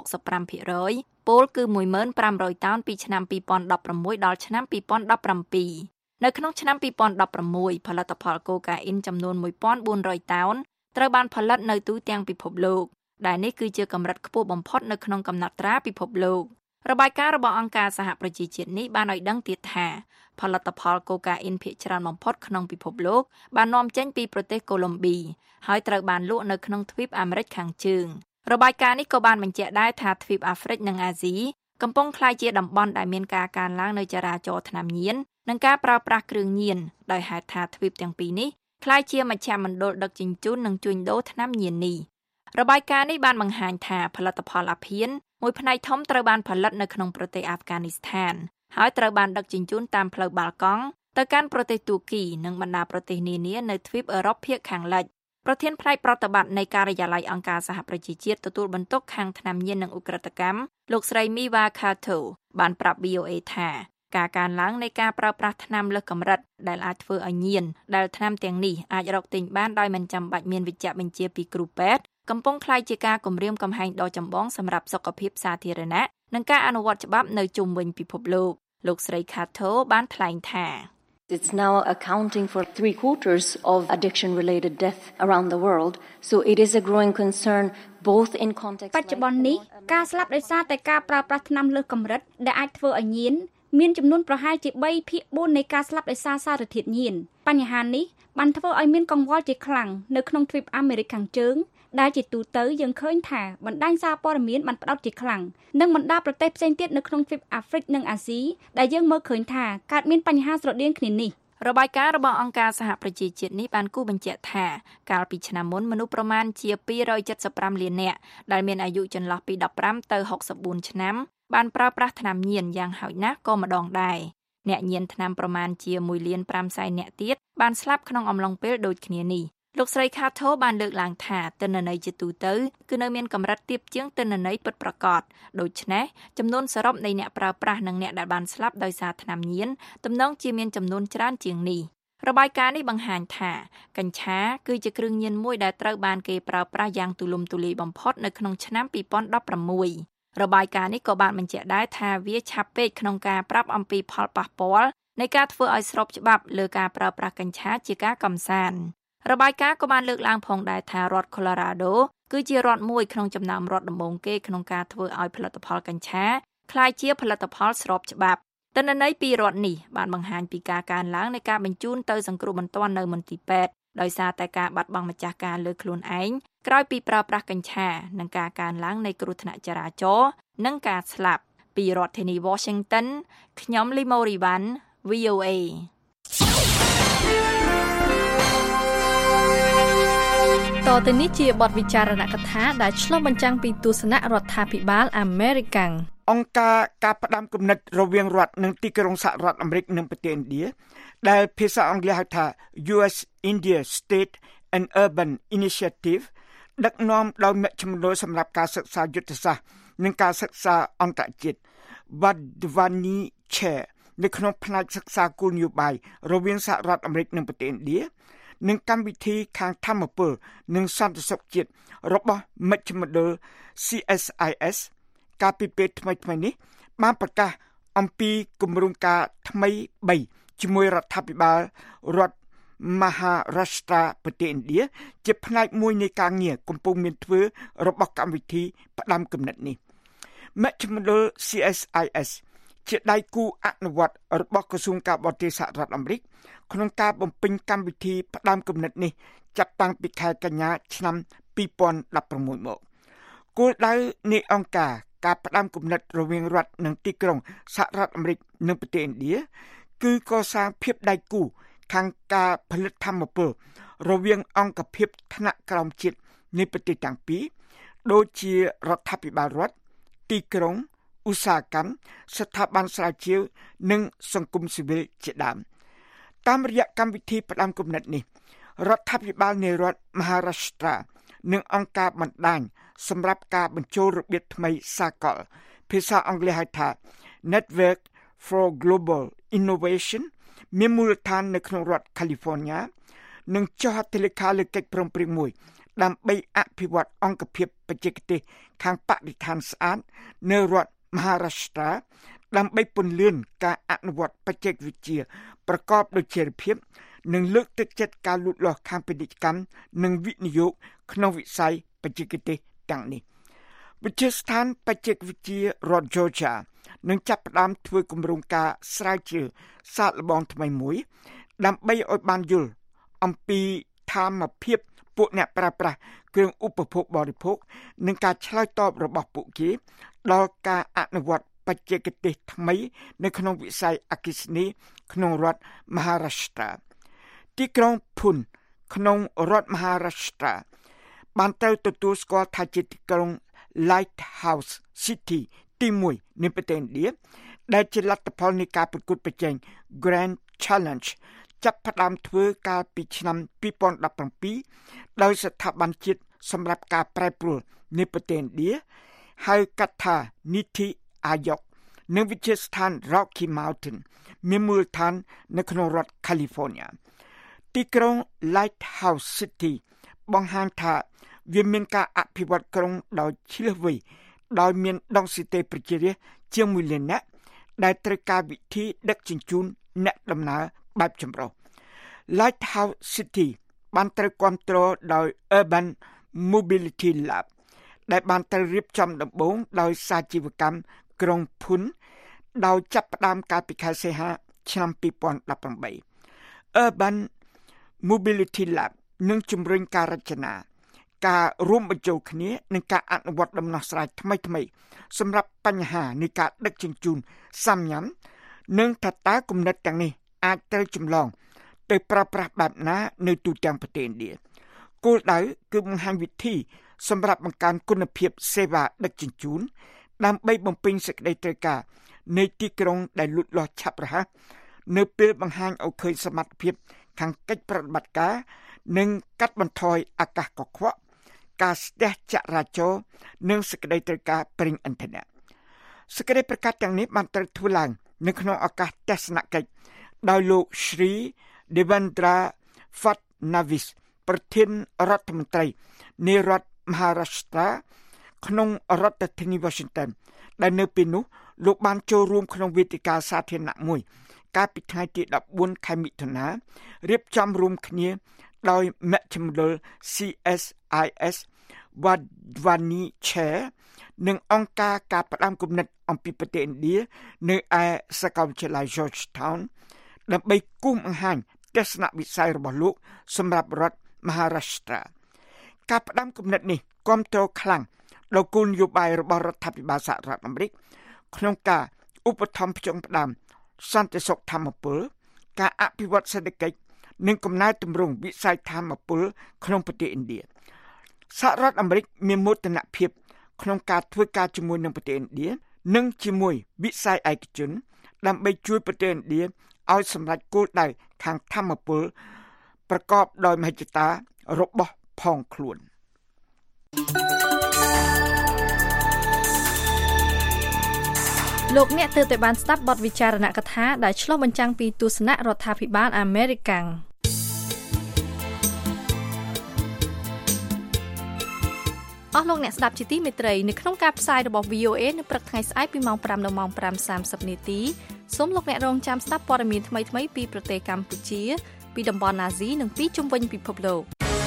65% ពលគឺ មួយម៉ឺនប្រាំរយ តោនពីឆ្នាំពីរពាន់ដប់ប្រាំមួយដល់ឆ្នាំពីរពាន់ដប់ប្រាំពីរនៅក្នុងឆ្នាំពីរពាន់ដប់ប្រាំមួយផលិតផលកូកាអ៊ីនចំនួនមួយពាន់បួនរយ តោនត្រូវបានផលិតនៅទូទាំងពិភពលោកដែលនេះគឺជាកម្រិតខ្ពស់បំផុតនៅក្នុងកំណត់ត្រាពិភពលោករបាយការណ៍របស់អង្គការសហប្រជាជាតិនេះបានឲ្យដឹងទៀតថាផលិតផលកូកាអ៊ីនភាគច្រើនបំផុតក្នុងពិភពលោកបាននាំចេញពីប្រទេសកូឡុំប៊ីហើយត្រូវបានលក់នៅក្នុងទ្វីបអាមេរិកខាងជើងរបាយការណ៍នេះក៏បានបញ្ជាក់ដែរថាទ្វីបអាហ្វ្រិកនិងអាស៊ីកំពុងក្លាយជាតំបន់ដែលមានការកើនឡើងនៃចរាចរណ៍ថ្នាំញៀននិងការប្រើប្រាស់គ្រឿងញៀនដោយហេតុថាទ្វីបទាំងពីរនេះក្លាយជាមជ្ឈមណ្ឌលដឹកជញ្ជូននិងជួញដូរថ្នាំញៀននេះរបាយការណ៍នេះបានបង្ហាញថាផលិតផលអាភៀនមួយផ្នែកធំត្រូវបានផលិតនៅក្នុងប្រទេសអាហ្វហ្គានីស្ថានហើយត្រូវបានដឹកជញ្ជូនតាមផ្លូវបាល់កង់ទៅកាន់ប្រទេសទូគីនិងបណ្ដាប្រទេសនានានៅទ្វីបអឺរ៉ុបភាគខាងលិចប្រធានផ្នែកប្រតិបត្តិនៃការិយាល័យអង្គការសហប្រជាជាតិទទួលបន្ទុកខាងថ្នាំញៀននិងឧក្រិដ្ឋកម្មលោកស្រី Miwa Kato បានប្រាប់ វី អូ เอ ថាការកើនឡើងនៃការប្រើប្រាស់ថ្នាំលើសកម្រិតដែលអាចធ្វើឲ្យញៀនដែលថ្នាំទាំងនេះអាចរកទិញបានដោយមិនចាំបាច់មានវិជ្ជបញ្ជាពីគ្រូពេទ្យកំពុងក្លាយជាការគំរាមកំហែងដ៏ចម្បងសម្រាប់សុខភាពសាធារណៈនិងការអនុវត្តច្បាប់នៅជុំវិញពិភពលោកលោកស្រី Kato បានថ្លែងថា It's now accounting for three quarters of addiction-related death around the world, so it is a growing concern both in context. បច្ចុប្បន្ននេះការស្លាប់ដោយសារតែការប្រើប្រាស់ថ្នាំលើសកម្រិតដែលអាចធ្វើឲ្យញៀនមានចំនួនប្រហែលជាបីភាគបួននៃការស្លាប់ដោយសារសារធាតុញៀនបញ្ហានេះបានធ្វើឲ្យមានកង្វល់ជាខ្លាំងនៅក្នុងទ្វីបអាមេរិកខាងជើងដែលជាទូទៅយើងឃើញថាបណ្ដាញសារព័ត៌មានបានផ្ដោតជាខ្លាំងនិងបណ្ដាប្រទេសផ្សេងទៀតនៅក្នុងទ្វីបអាហ្វ្រិកនិងអាស៊ីដែលយើងមើលឃើញថាកើតមានបញ្ហាស្រដៀងគ្នានេះរបាយការណ៍របស់អង្គការសហប្រជាជាតិនេះបានគូបញ្ជាក់ថាកាលពីឆ្នាំមុនមនុស្សប្រមាណជាពីររយเจ็ดสิบห้าលាននាក់ដែលមានអាយុចន្លោះពីដប់ប្រាំទៅហុកសិបបួនឆ្នាំបានប្រើប្រាស់ថ្នាំញៀនយ៉ាងហោចណាស់ក៏ម្ដងដែរអ្នកញៀនថ្នាំប្រមាណជាមួយលានប្រាំសែននាក់ទៀតបានស្លាប់ក្នុងអំឡុងពេលដូចគ្នានេះលោកស្រី Kato បានលើកឡើងថាទិន្នន័យជាទូទៅគឺនៅមានកម្រិតទាបជាងទិន្នន័យពិតប្រាកដដូច្នេះចំនួនសរុបនៃអ្នកប្រើប្រាស់និងអ្នកដែលបានស្លាប់ដោយសារថ្នាំញៀនទំនងជាមានចំនួនច្រើនជាងនេះរបាយការណ៍នេះបង្ហាញថាកញ្ឆាគឺជាគ្រឿងញៀនមួយដែលត្រូវបានគេប្រើប្រាស់យ៉ាងទូលំទូលាយបំផុតនៅក្នុងឆ្នាំពីរពាន់ដប់ប្រាំមួយរបាយការណ៍នេះក៏បានបញ្ជាក់ដែរថាវាឆាប់ពេកក្នុងការប្រាប់អំពីផលប៉ះពាល់នៃការធ្វើឲ្យស្របច្បាប់លើការប្រើប្រាស់កញ្ឆាជាការកម្សាន្តរបាយការណ៍ក៏បានលើកឡើងផងដែរថារដ្ឋ Colorado គឺជារដ្ឋមួយក្នុងចំណោមរដ្ឋដំបូងគេក្នុងការធ្វើឲ្យផលិតផលកញ្ឆាក្លាយជាផលិតផលស្របច្បាប់ទិន្នន័យពីរដ្ឋនេះបានបង្ហាញពីការកើនឡើងនៃការបញ្ជូនទៅសង្គ្រោះបន្ទាន់នៅមន្ទីរពេទ្យដោយសារតែការបាត់បង់ម្ចាស់ការលើខ្លួនឯងក្រោយពីប្រើប្រាស់កញ្ឆានិងការកើនឡើងនៃគ្រោះថ្នាក់ចរាចរណ៍និងការស្លាប់ពីរដ្ឋធានី Washington ខ្ញុំ Lee Morivan វី អូ เอតទៅនេះជាបទវិចារណកថាដែលឆ្លុះបញ្ចាំងពីទស្សនៈរដ្ឋាភិបាលអាមេរិកអង្គការការផ្ដាំគំនិតរវាងរដ្ឋនិងទីក្រុងសហរដ្ឋអាមេរិកនិងប្រទេសឥណ្ឌាដែលភាសាអង់គ្លេសហៅថា ยู เอส India State and Urban Initiative ដឹកនាំដោយមជ្ឈមណ្ឌលសម្រាប់ការសិក្សាយុទ្ធសាស្ត្រនិងការសិក្សាអន្តរជាតិ Vadvani Chair នៅក្នុងផ្នែកសិក្សាគោលនយោបាយរវាងសហរដ្ឋអាមេរិកនិងប្រទេសឥណ្ឌានិងកម្មវិធីខាងធម្មពលនិងសន្តិសុខជាតិរបស់មជ្ឈមណ្ឌល C S I S កាលពីពេលថ្មីៗនេះបានប្រកាសអំពីគម្រោងការថ្មីបីជាមួយរដ្ឋាភិបាលរដ្ឋ Maharashtra ប្រទេសឥណ្ឌាជាផ្នែកមួយនៃការងារកំពុងមានធ្វើរបស់កម្មវិធីផ្ដាំគំនិតនេះមជ្ឈមណ្ឌល C S I S ជាដៃគូអនុវត្តរបស់ក្រសួងការបរទេសសហរដ្ឋអាមេរិកក្នុងការបំពេញកម្មវិធីផ្ដាំគំនិតនេះចាប់តាំងពីខែកញ្ញាឆ្នាំពីរពាន់ដប់ប្រាំមួយមកគោលដៅនៃអង្គការការផ្ដាំគំនិតរវាងរដ្ឋនិងទីក្រុងសហរដ្ឋអាមេរិកនិងប្រទេសឥណ្ឌាគឺកសាងភាពដៃគូខាងការផលិតធម្មពលរវាងអង្គភាពថ្នាក់ក្រោមជាតិនៃប្រទេសទាំងពីរដូចជារដ្ឋាភិបាលរដ្ឋទីក្រុងឧស្សាហកម្មស្ថាប័នស្រាវជ្រាវនិងសង្គមស៊ីវិលជាដើមតាមរយៈកម្មវិធីផ្ដាំគំនិតនេះរដ្ឋាភិបាលនៃរដ្ឋ Maharashtra និងអង្គការបណ្ដាញសម្រាប់ការបញ្ចូលរបៀបថ្មីសាកលភាសាអង់គ្លេសហៅថា Network for Global Innovation មានមូលដ្ឋាននៅក្នុងរដ្ឋ California និងចុះហត្ថលេខាលើកិច្ចព្រមព្រៀងមួយដើម្បីអភិវឌ្ឍអង្គភាពបច្ចេកទេសខាងបរិស្ថានស្អាតនៅរដ្ឋ Maharashtra ដើម្បីពន្លឿនការអនុវត្តបច្ចេកវិទ្យាប្រកបដោយចីរភាពនិងលើកទឹកចិត្តការលូតលាស់ខាងពាណិជ្ជកម្មនិងវិនិយោគក្នុងវិស័យបច្ចេកទេសទាំងនេះវិទ្យាស្ថានបច្ចេកវិទ្យារដ្ឋ Georgia នឹងចាប់ផ្ដើមធ្វើគម្រោងការស្រាវជ្រាវសាកល្បងថ្មីមួយដើម្បីឲ្យបានយល់អំពីធម្មភាពពួកអ្នកប្រើប្រាស់គ្រឿងឧបភោគបរិភោគនិងការឆ្លើយតបរបស់ពួកគេដល់ការអនុវត្តបច្ចេកទេសថ្មីនៅក្នុងវិស័យអគ្គិសនីក្នុងរដ្ឋ Maharashtra ទីក្រុង Pune ក្នុងរដ្ឋ Maharashtra បានត្រូវទទួលស្គាល់ថាជាទីក្រុង Lighthouse City ទីមួយនៃប្រទេសឥណ្ឌាដែលជាលទ្ធផលនៃការប្រកួតប្រជែង Grand Challenge ចាប់ផ្ដើមធ្វើកាលពីឆ្នាំពីរពាន់ដប់ប្រាំពីរដោយស្ថាប័នជាតិសម្រាប់ការប្រែប្រួលនៃប្រទេសឥណ្ឌាហៅកាត់ថា Niti Aayog និងវិទ្យាស្ថាន Rocky Mountain មានមូលដ្ឋាននៅក្នុងរដ្ឋ California ទីក្រុង Lighthouse City បង្ហាញថាវាមានការអភិវឌ្ឍក្រុងដោយឈ្លាសវៃដោយមានដងស៊ីតេប្រជារាស្ត្រជាងមួយលាននាក់ដែលត្រូវការវិធីដឹកជញ្ជូនអ្នកដំណើរបែបចម្រុះ Lighthouse City បានត្រូវគាំទ្រដោយ Urban Mobility Lab ដែលបានត្រូវរៀបចំដំបូងដោយសាជីវកម្មក្រុង Pune ដោយចាប់ផ្ដើមកាលពីខែសីហាឆ្នាំពីរពាន់ដប់ប្រាំបី Urban Mobility Lab នឹងជំរុញការរចនាការរួមបញ្ចូលគ្នានិងការអនុវត្តដំណោះស្រាយថ្មីៗសម្រាប់បញ្ហានៃការដឹកជញ្ជូនសាមញ្ញនិងថាតើគំនិតទាំងនេះអាចត្រូវចម្លងទៅប្រើប្រាស់បែបណានៅទូទាំងប្រទេសឥណ្ឌាគោលដៅគឺបង្ហាញវិធីសម្រាប់បង្កើនគុណភាពសេវាដឹកជញ្ជូនដើម្បីបំពេញសេចក្តីត្រូវការនៃទីក្រុងដែលលូតលាស់ឆាប់រហ័សនៅពេលបង្ហាញឲ្យឃើញសមត្ថភាពខាងកិច្ចប្រតិបត្តិការនិងកាត់បន្ថយអាកាសកខ្វក់ការស្ទះចរាចរណ៍និងសេចក្តីត្រូវការប្រេងឥន្ធនៈសេចក្តីប្រកាសទាំងនេះបានត្រូវធ្វើឡើងនៅក្នុងឱកាសទស្សនកិច្ចដោយលោកશ્រី Devendra Fadnavis ប្រធានរដ្ឋមន្ត្រីនៃរដ្ឋ Maharashtra ក្នុងរដ្ឋធានី Washington ដែលនៅពេលនោះលោកបានចូលរួមក្នុងវេទិកាសាធារណៈមួយកាលពីថ្ងៃទីដប់បួនខែមិថុនារៀបចំរួមគ្នាដោយមជ្ឈមណ្ឌល C S I S Wadhwani Chair និងអង្គការការផ្ដាំគំនិតអំពីប្រទេសឥណ្ឌានៅឯសាកលវិទ្យាល័យ Georgetown ដើម្បីគូសបង្ហាញទស្សនវិស័យរបស់លោកសម្រាប់រដ្ឋ Maharashtra ការផ្ដាំគំនិតនេះគាំទ្រខ្លាំងដល់គោលនយោបាយរបស់រដ្ឋាភិបាលសហរដ្ឋអាមេរិកក្នុងការឧបត្ថម្ភផ្ចង់ផ្ដើមសន្តិសុខធម្មពលការអភិវឌ្ឍសេដ្ឋកិច្ចនិងកំណែទម្រង់វិស័យធម្មពលក្នុងប្រទេសឥណ្ឌាសហរដ្ឋអាមេរិកមានមោទនភាពក្នុងការធ្វើការជាមួយនឹងប្រទេសឥណ្ឌានិងជាមួយវិស័យឯកជនដើម្បីជួយប្រទេសឥណ្ឌាឲ្យសម្រេចគោលដៅខាងធម្មពលប្រកបដោយមហិច្ឆតារបស់ផងខ្លួនលោកអ្នកទើបតែបានស្ដាប់បទវិចារណកថាដែលឆ្លុះបញ្ចាំងពីទស្សនៈរដ្ឋាភិបាលអាមេរិកអស់លោកអ្នកស្ដាប់ជាទីមេត្រីនៅក្នុងការផ្សាយរបស់ វី អូ អេ នៅព្រឹកថ្ងៃស្អែកពីម៉ោងប្រាំដល់ម៉ោងប្រាំសាមសិបនាទីសូមលោកអ្នករងចាំស្ដាប់ព័ត៌មានថ្មីៗពីប្រទេសកម្ពុជាពីតំបន់អាស៊ីនិងពីជុំវិញពិភពលោក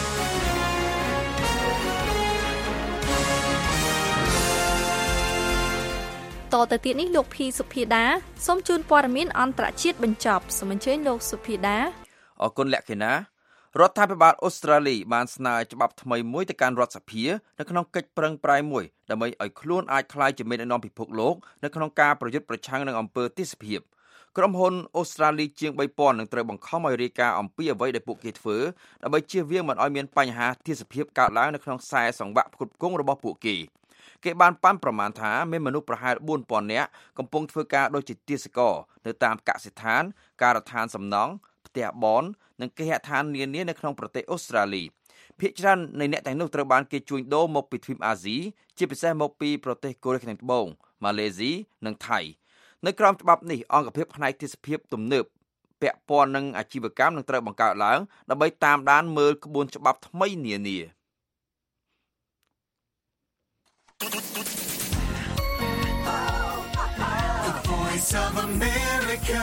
តទៅទៀតនេះលោកភីសុភាដាសូមជូនព័ត៌មានអន្តរជាតិបញ្ចប់សូមអញ្ជើញលោកសុភាដាអរគុណលក្ខិណារដ្ឋាភិបាលអូស្ត្រាលីបានស្នើច្បាប់ថ្មីមួយទៅកាន់រដ្ឋសភានៅក្នុងកិច្ចប្រឹងប្រែងមួយដើម្បីឲ្យខ្លួនអាចក្លាយជាមេដឹកនាំពិភពលោកនៅក្នុងការប្រយុទ្ធប្រឆាំងនឹងអំពើទេសភាពក្រុមហ៊ុនអូស្ត្រាលីជាងបីពាន់នឹងត្រូវបង្ខំឲ្យរាយការណ៍អំពីអ្វីដែលពួកគេធ្វើដើម្បីជៀសវាងមិនឲ្យមានបញ្ហាទេសភាពកើតឡើងនៅក្នុងខ្សែសង្វាក់ផ្គត់ផ្គង់របស់ពួកគេគេបានប៉ាន់ប្រមាណថាមានមនុស្សប្រហែលបួនពាន់នាក់កំពុងធ្វើការដូចជាទាសករនៅតាមកសិដ្ឋានការដ្ឋានសំណង់ផ្ទះបននិងគេហដ្ឋាននានានៅក្នុងប្រទេសអូស្ត្រាលីភាគច្រើននៃអ្នកទាំងនោះត្រូវបានគេជួញដូរមកពីទ្វីបអាស៊ីជាពិសេសមកពីប្រទេសកូរ៉េខាងត្បូងម៉ាឡេស៊ីនិងថៃនៅក្រោមច្បាប់នេះអង្គភាពផ្នែកទេសភាពទំនើបពាក់ព័ន្ធនឹងអាជីវកម្មនឹងត្រូវបង្កើតឡើងដើម្បីតាមដានមើលក្បួនច្បាប់ថ្មីនានា Of America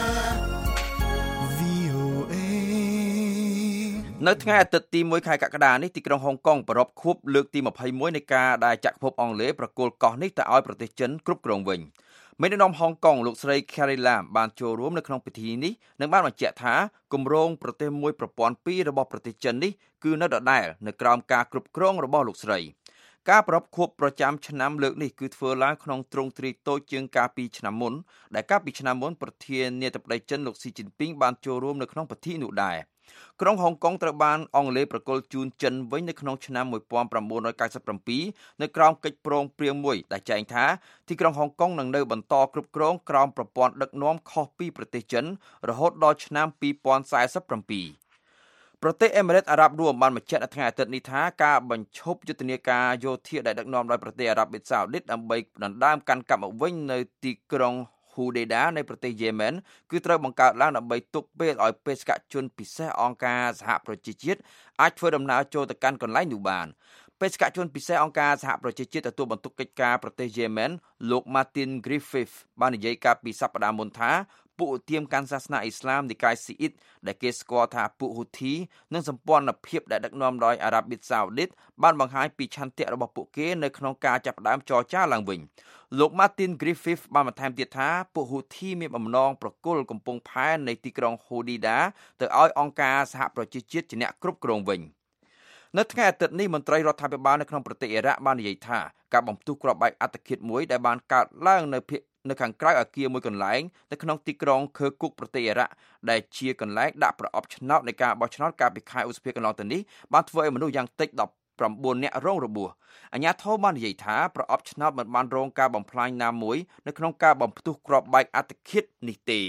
វី អូ เอនៅថ្ងៃអាទិត្យទីមួយខែកក្កដានេះទីក្រុងហុងកុងប្រារព្ធខួបលើកទីម្ភៃមួយនៃការដែលចក្រភពអង់គ្លេសប្រគល់កោះនេះទៅឲ្យប្រទេសចិនគ្រប់គ្រងវិញមេដឹកនាំហុងកុងលោកស្រី Carrie Lam បានចូលរួមនៅក្នុងពិធីនេះនិងបានបញ្ជាក់ថាគម្រោងប្រទេសមួយប្រព័ន្ធពីររបស់ប្រទេសចិននេះគឺនៅដដែលនៅក្រោមការគ្រប់គ្រងរបស់លោកស្រីការប្រារព្ធខួបប្រចាំឆ្នាំលើកនេះគឺធ្វើឡើងក្នុងទ្រង់ទ្រាយតូចជាងកាលពីឆ្នាំមុនដែលកាលពីឆ្នាំមុនប្រធានាធិបតីចិនលោកស៊ីជីនពីងបានចូលរួមនៅក្នុងពិធីនោះដែរក្រុងហុងកុងត្រូវបានអង់គ្លេសប្រគល់ជូនចិនវិញនៅក្នុងឆ្នាំmột nghìn chín trăm chín mươi bảyនៅក្រោមកិច្ចព្រមព្រៀងមួយដែលចែងថាទីក្រុងហុងកុងនឹងនៅបន្តគ្រប់គ្រងក្រោមប្រព័ន្ធដឹកនាំខុសពីប្រទេសចិនរហូតដល់ឆ្នាំ二零四七ប្រទេសអេមីរ៉េតអារ៉ាប់រួមបានបញ្ជាក់នៅថ្ងៃអាទិត្យនេះថាការបញ្ឈប់យុទ្ធនាការយោធាដែលដឹកនាំដោយប្រទេសអារ៉ាប់សាអូឌីតដើម្បីដណ្ដើមកាន់កាប់មកវិញនៅទីក្រុងហ៊ូដេដានៃប្រទេសយេម៉ែនគឺត្រូវបង្កើតឡើងដើម្បីទុកពេលឲ្យបេសកជនពិសេសអង្គការសហប្រជាជាតិអាចធ្វើដំណើរចូលទៅកាន់កន្លែងនោះបានបេសកជនពិសេសអង្គការសហប្រជាជាតិទទួលបន្ទុកកិច្ចការប្រទេសយេម៉ែនលោក Martin Griffiths បាននិយាយកាលពីសប្តាហ៍មុនថាពួកឧទាមកាន់សាសនាអ៊ីស្លាមនិកាយស៊ីអ៊ីតដែលគេស្គាល់ថាពួកហ៊ូធីនិងសម្ព័ន្ធភាពដែលដឹកនាំដោយអារ៉ាប៊ីសាអូឌីតបានបង្ហាញពីឆន្ទៈរបស់ពួកគេនៅក្នុងការចាប់ផ្ដើមចរចាឡើងវិញលោក Martin Griffiths បានបន្ថែមទៀតថាពួកហ៊ូធីមានបំណងប្រគល់កំពង់ផែនៃទីក្រុងហ៊ូឌីដាទៅឲ្យអង្គការសហប្រជាជាតិជាអ្នកគ្រប់គ្រងវិញនៅថ្ងៃអាទិត្យនេះមន្ត្រីរដ្ឋាភិបាលនៅក្នុងប្រទេសអ៊ីរ៉ាក់បាននិយាយថាការបំផ្ទុះគ្រាប់បែកអត្តឃាតមួយដែលបានកើតឡើងនៅនៅខាងក្រៅអគារមួយកន្លែងនៅក្នុងទីក្រុងខឺគុកប្រទេសអ៊ីរ៉ាក់ដែលជាកន្លែងដាក់ប្រអប់ឆ្នោតនៃការបោះឆ្នោតកាលពីខែឧសភាកន្លងទៅនេះបានធ្វើឲ្យមនុស្សយ៉ាងតិចដប់ប្រាំបួននាក់រងរបួសអាជ្ញាធរបាននិយាយថាប្រអប់ឆ្នោតមិនបានរងការបំផ្លាញណាមួយនៅក្នុងការបំផ្ទុះគ្រាប់បែកអត្តឃាតនេះទេ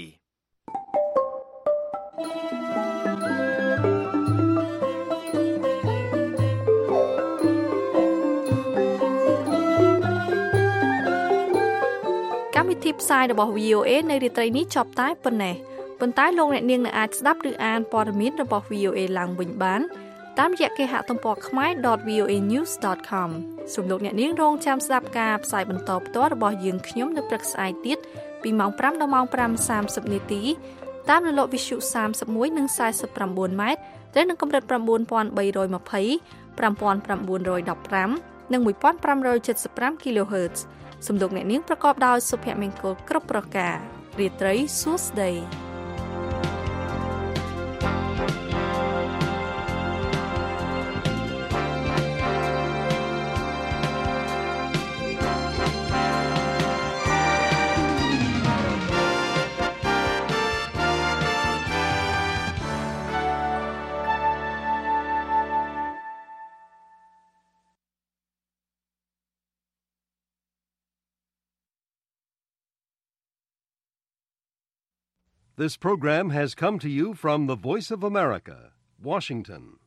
កម្មវិធីផ្សាយរបស់ វី អូ អេ នៅរាត្រីនេះចប់តែប៉ុណ្ណេះប៉ុន្តែលោកអ្នកនាងនឹងអាចស្ដាប់ឬអានព័ត៌មានរបស់ វី អូ អេ ឡើងវិញបានតាមរយៈគេហទំព័រ khmae dot v o a news dot com សូមលោកអ្នកនាងរងចាំស្ដាប់ការផ្សាយបន្តផ្ទាល់របស់យើងខ្ញុំនៅព្រឹកស្អែកទៀតពីម៉ោងប្រាំដល់ម៉ោងប្រាំសាមសិបនាទីតាមរលកវិទ្យុសាមសិបមួយនិងសាយសិបប្រាំបួនម៉ែត្រត្រូវនឹងកម្រិត៩បី២០ ៥៩១៥និងmột nghìn năm trăm七mươi lăm គីឡូហឺតซ์សំលោកអ្នកនាងប្រកបដោយសុភមង្គលគ្រប់ប្រការរាត្រីសួស្តី This program has come to you from the Voice of America, Washington.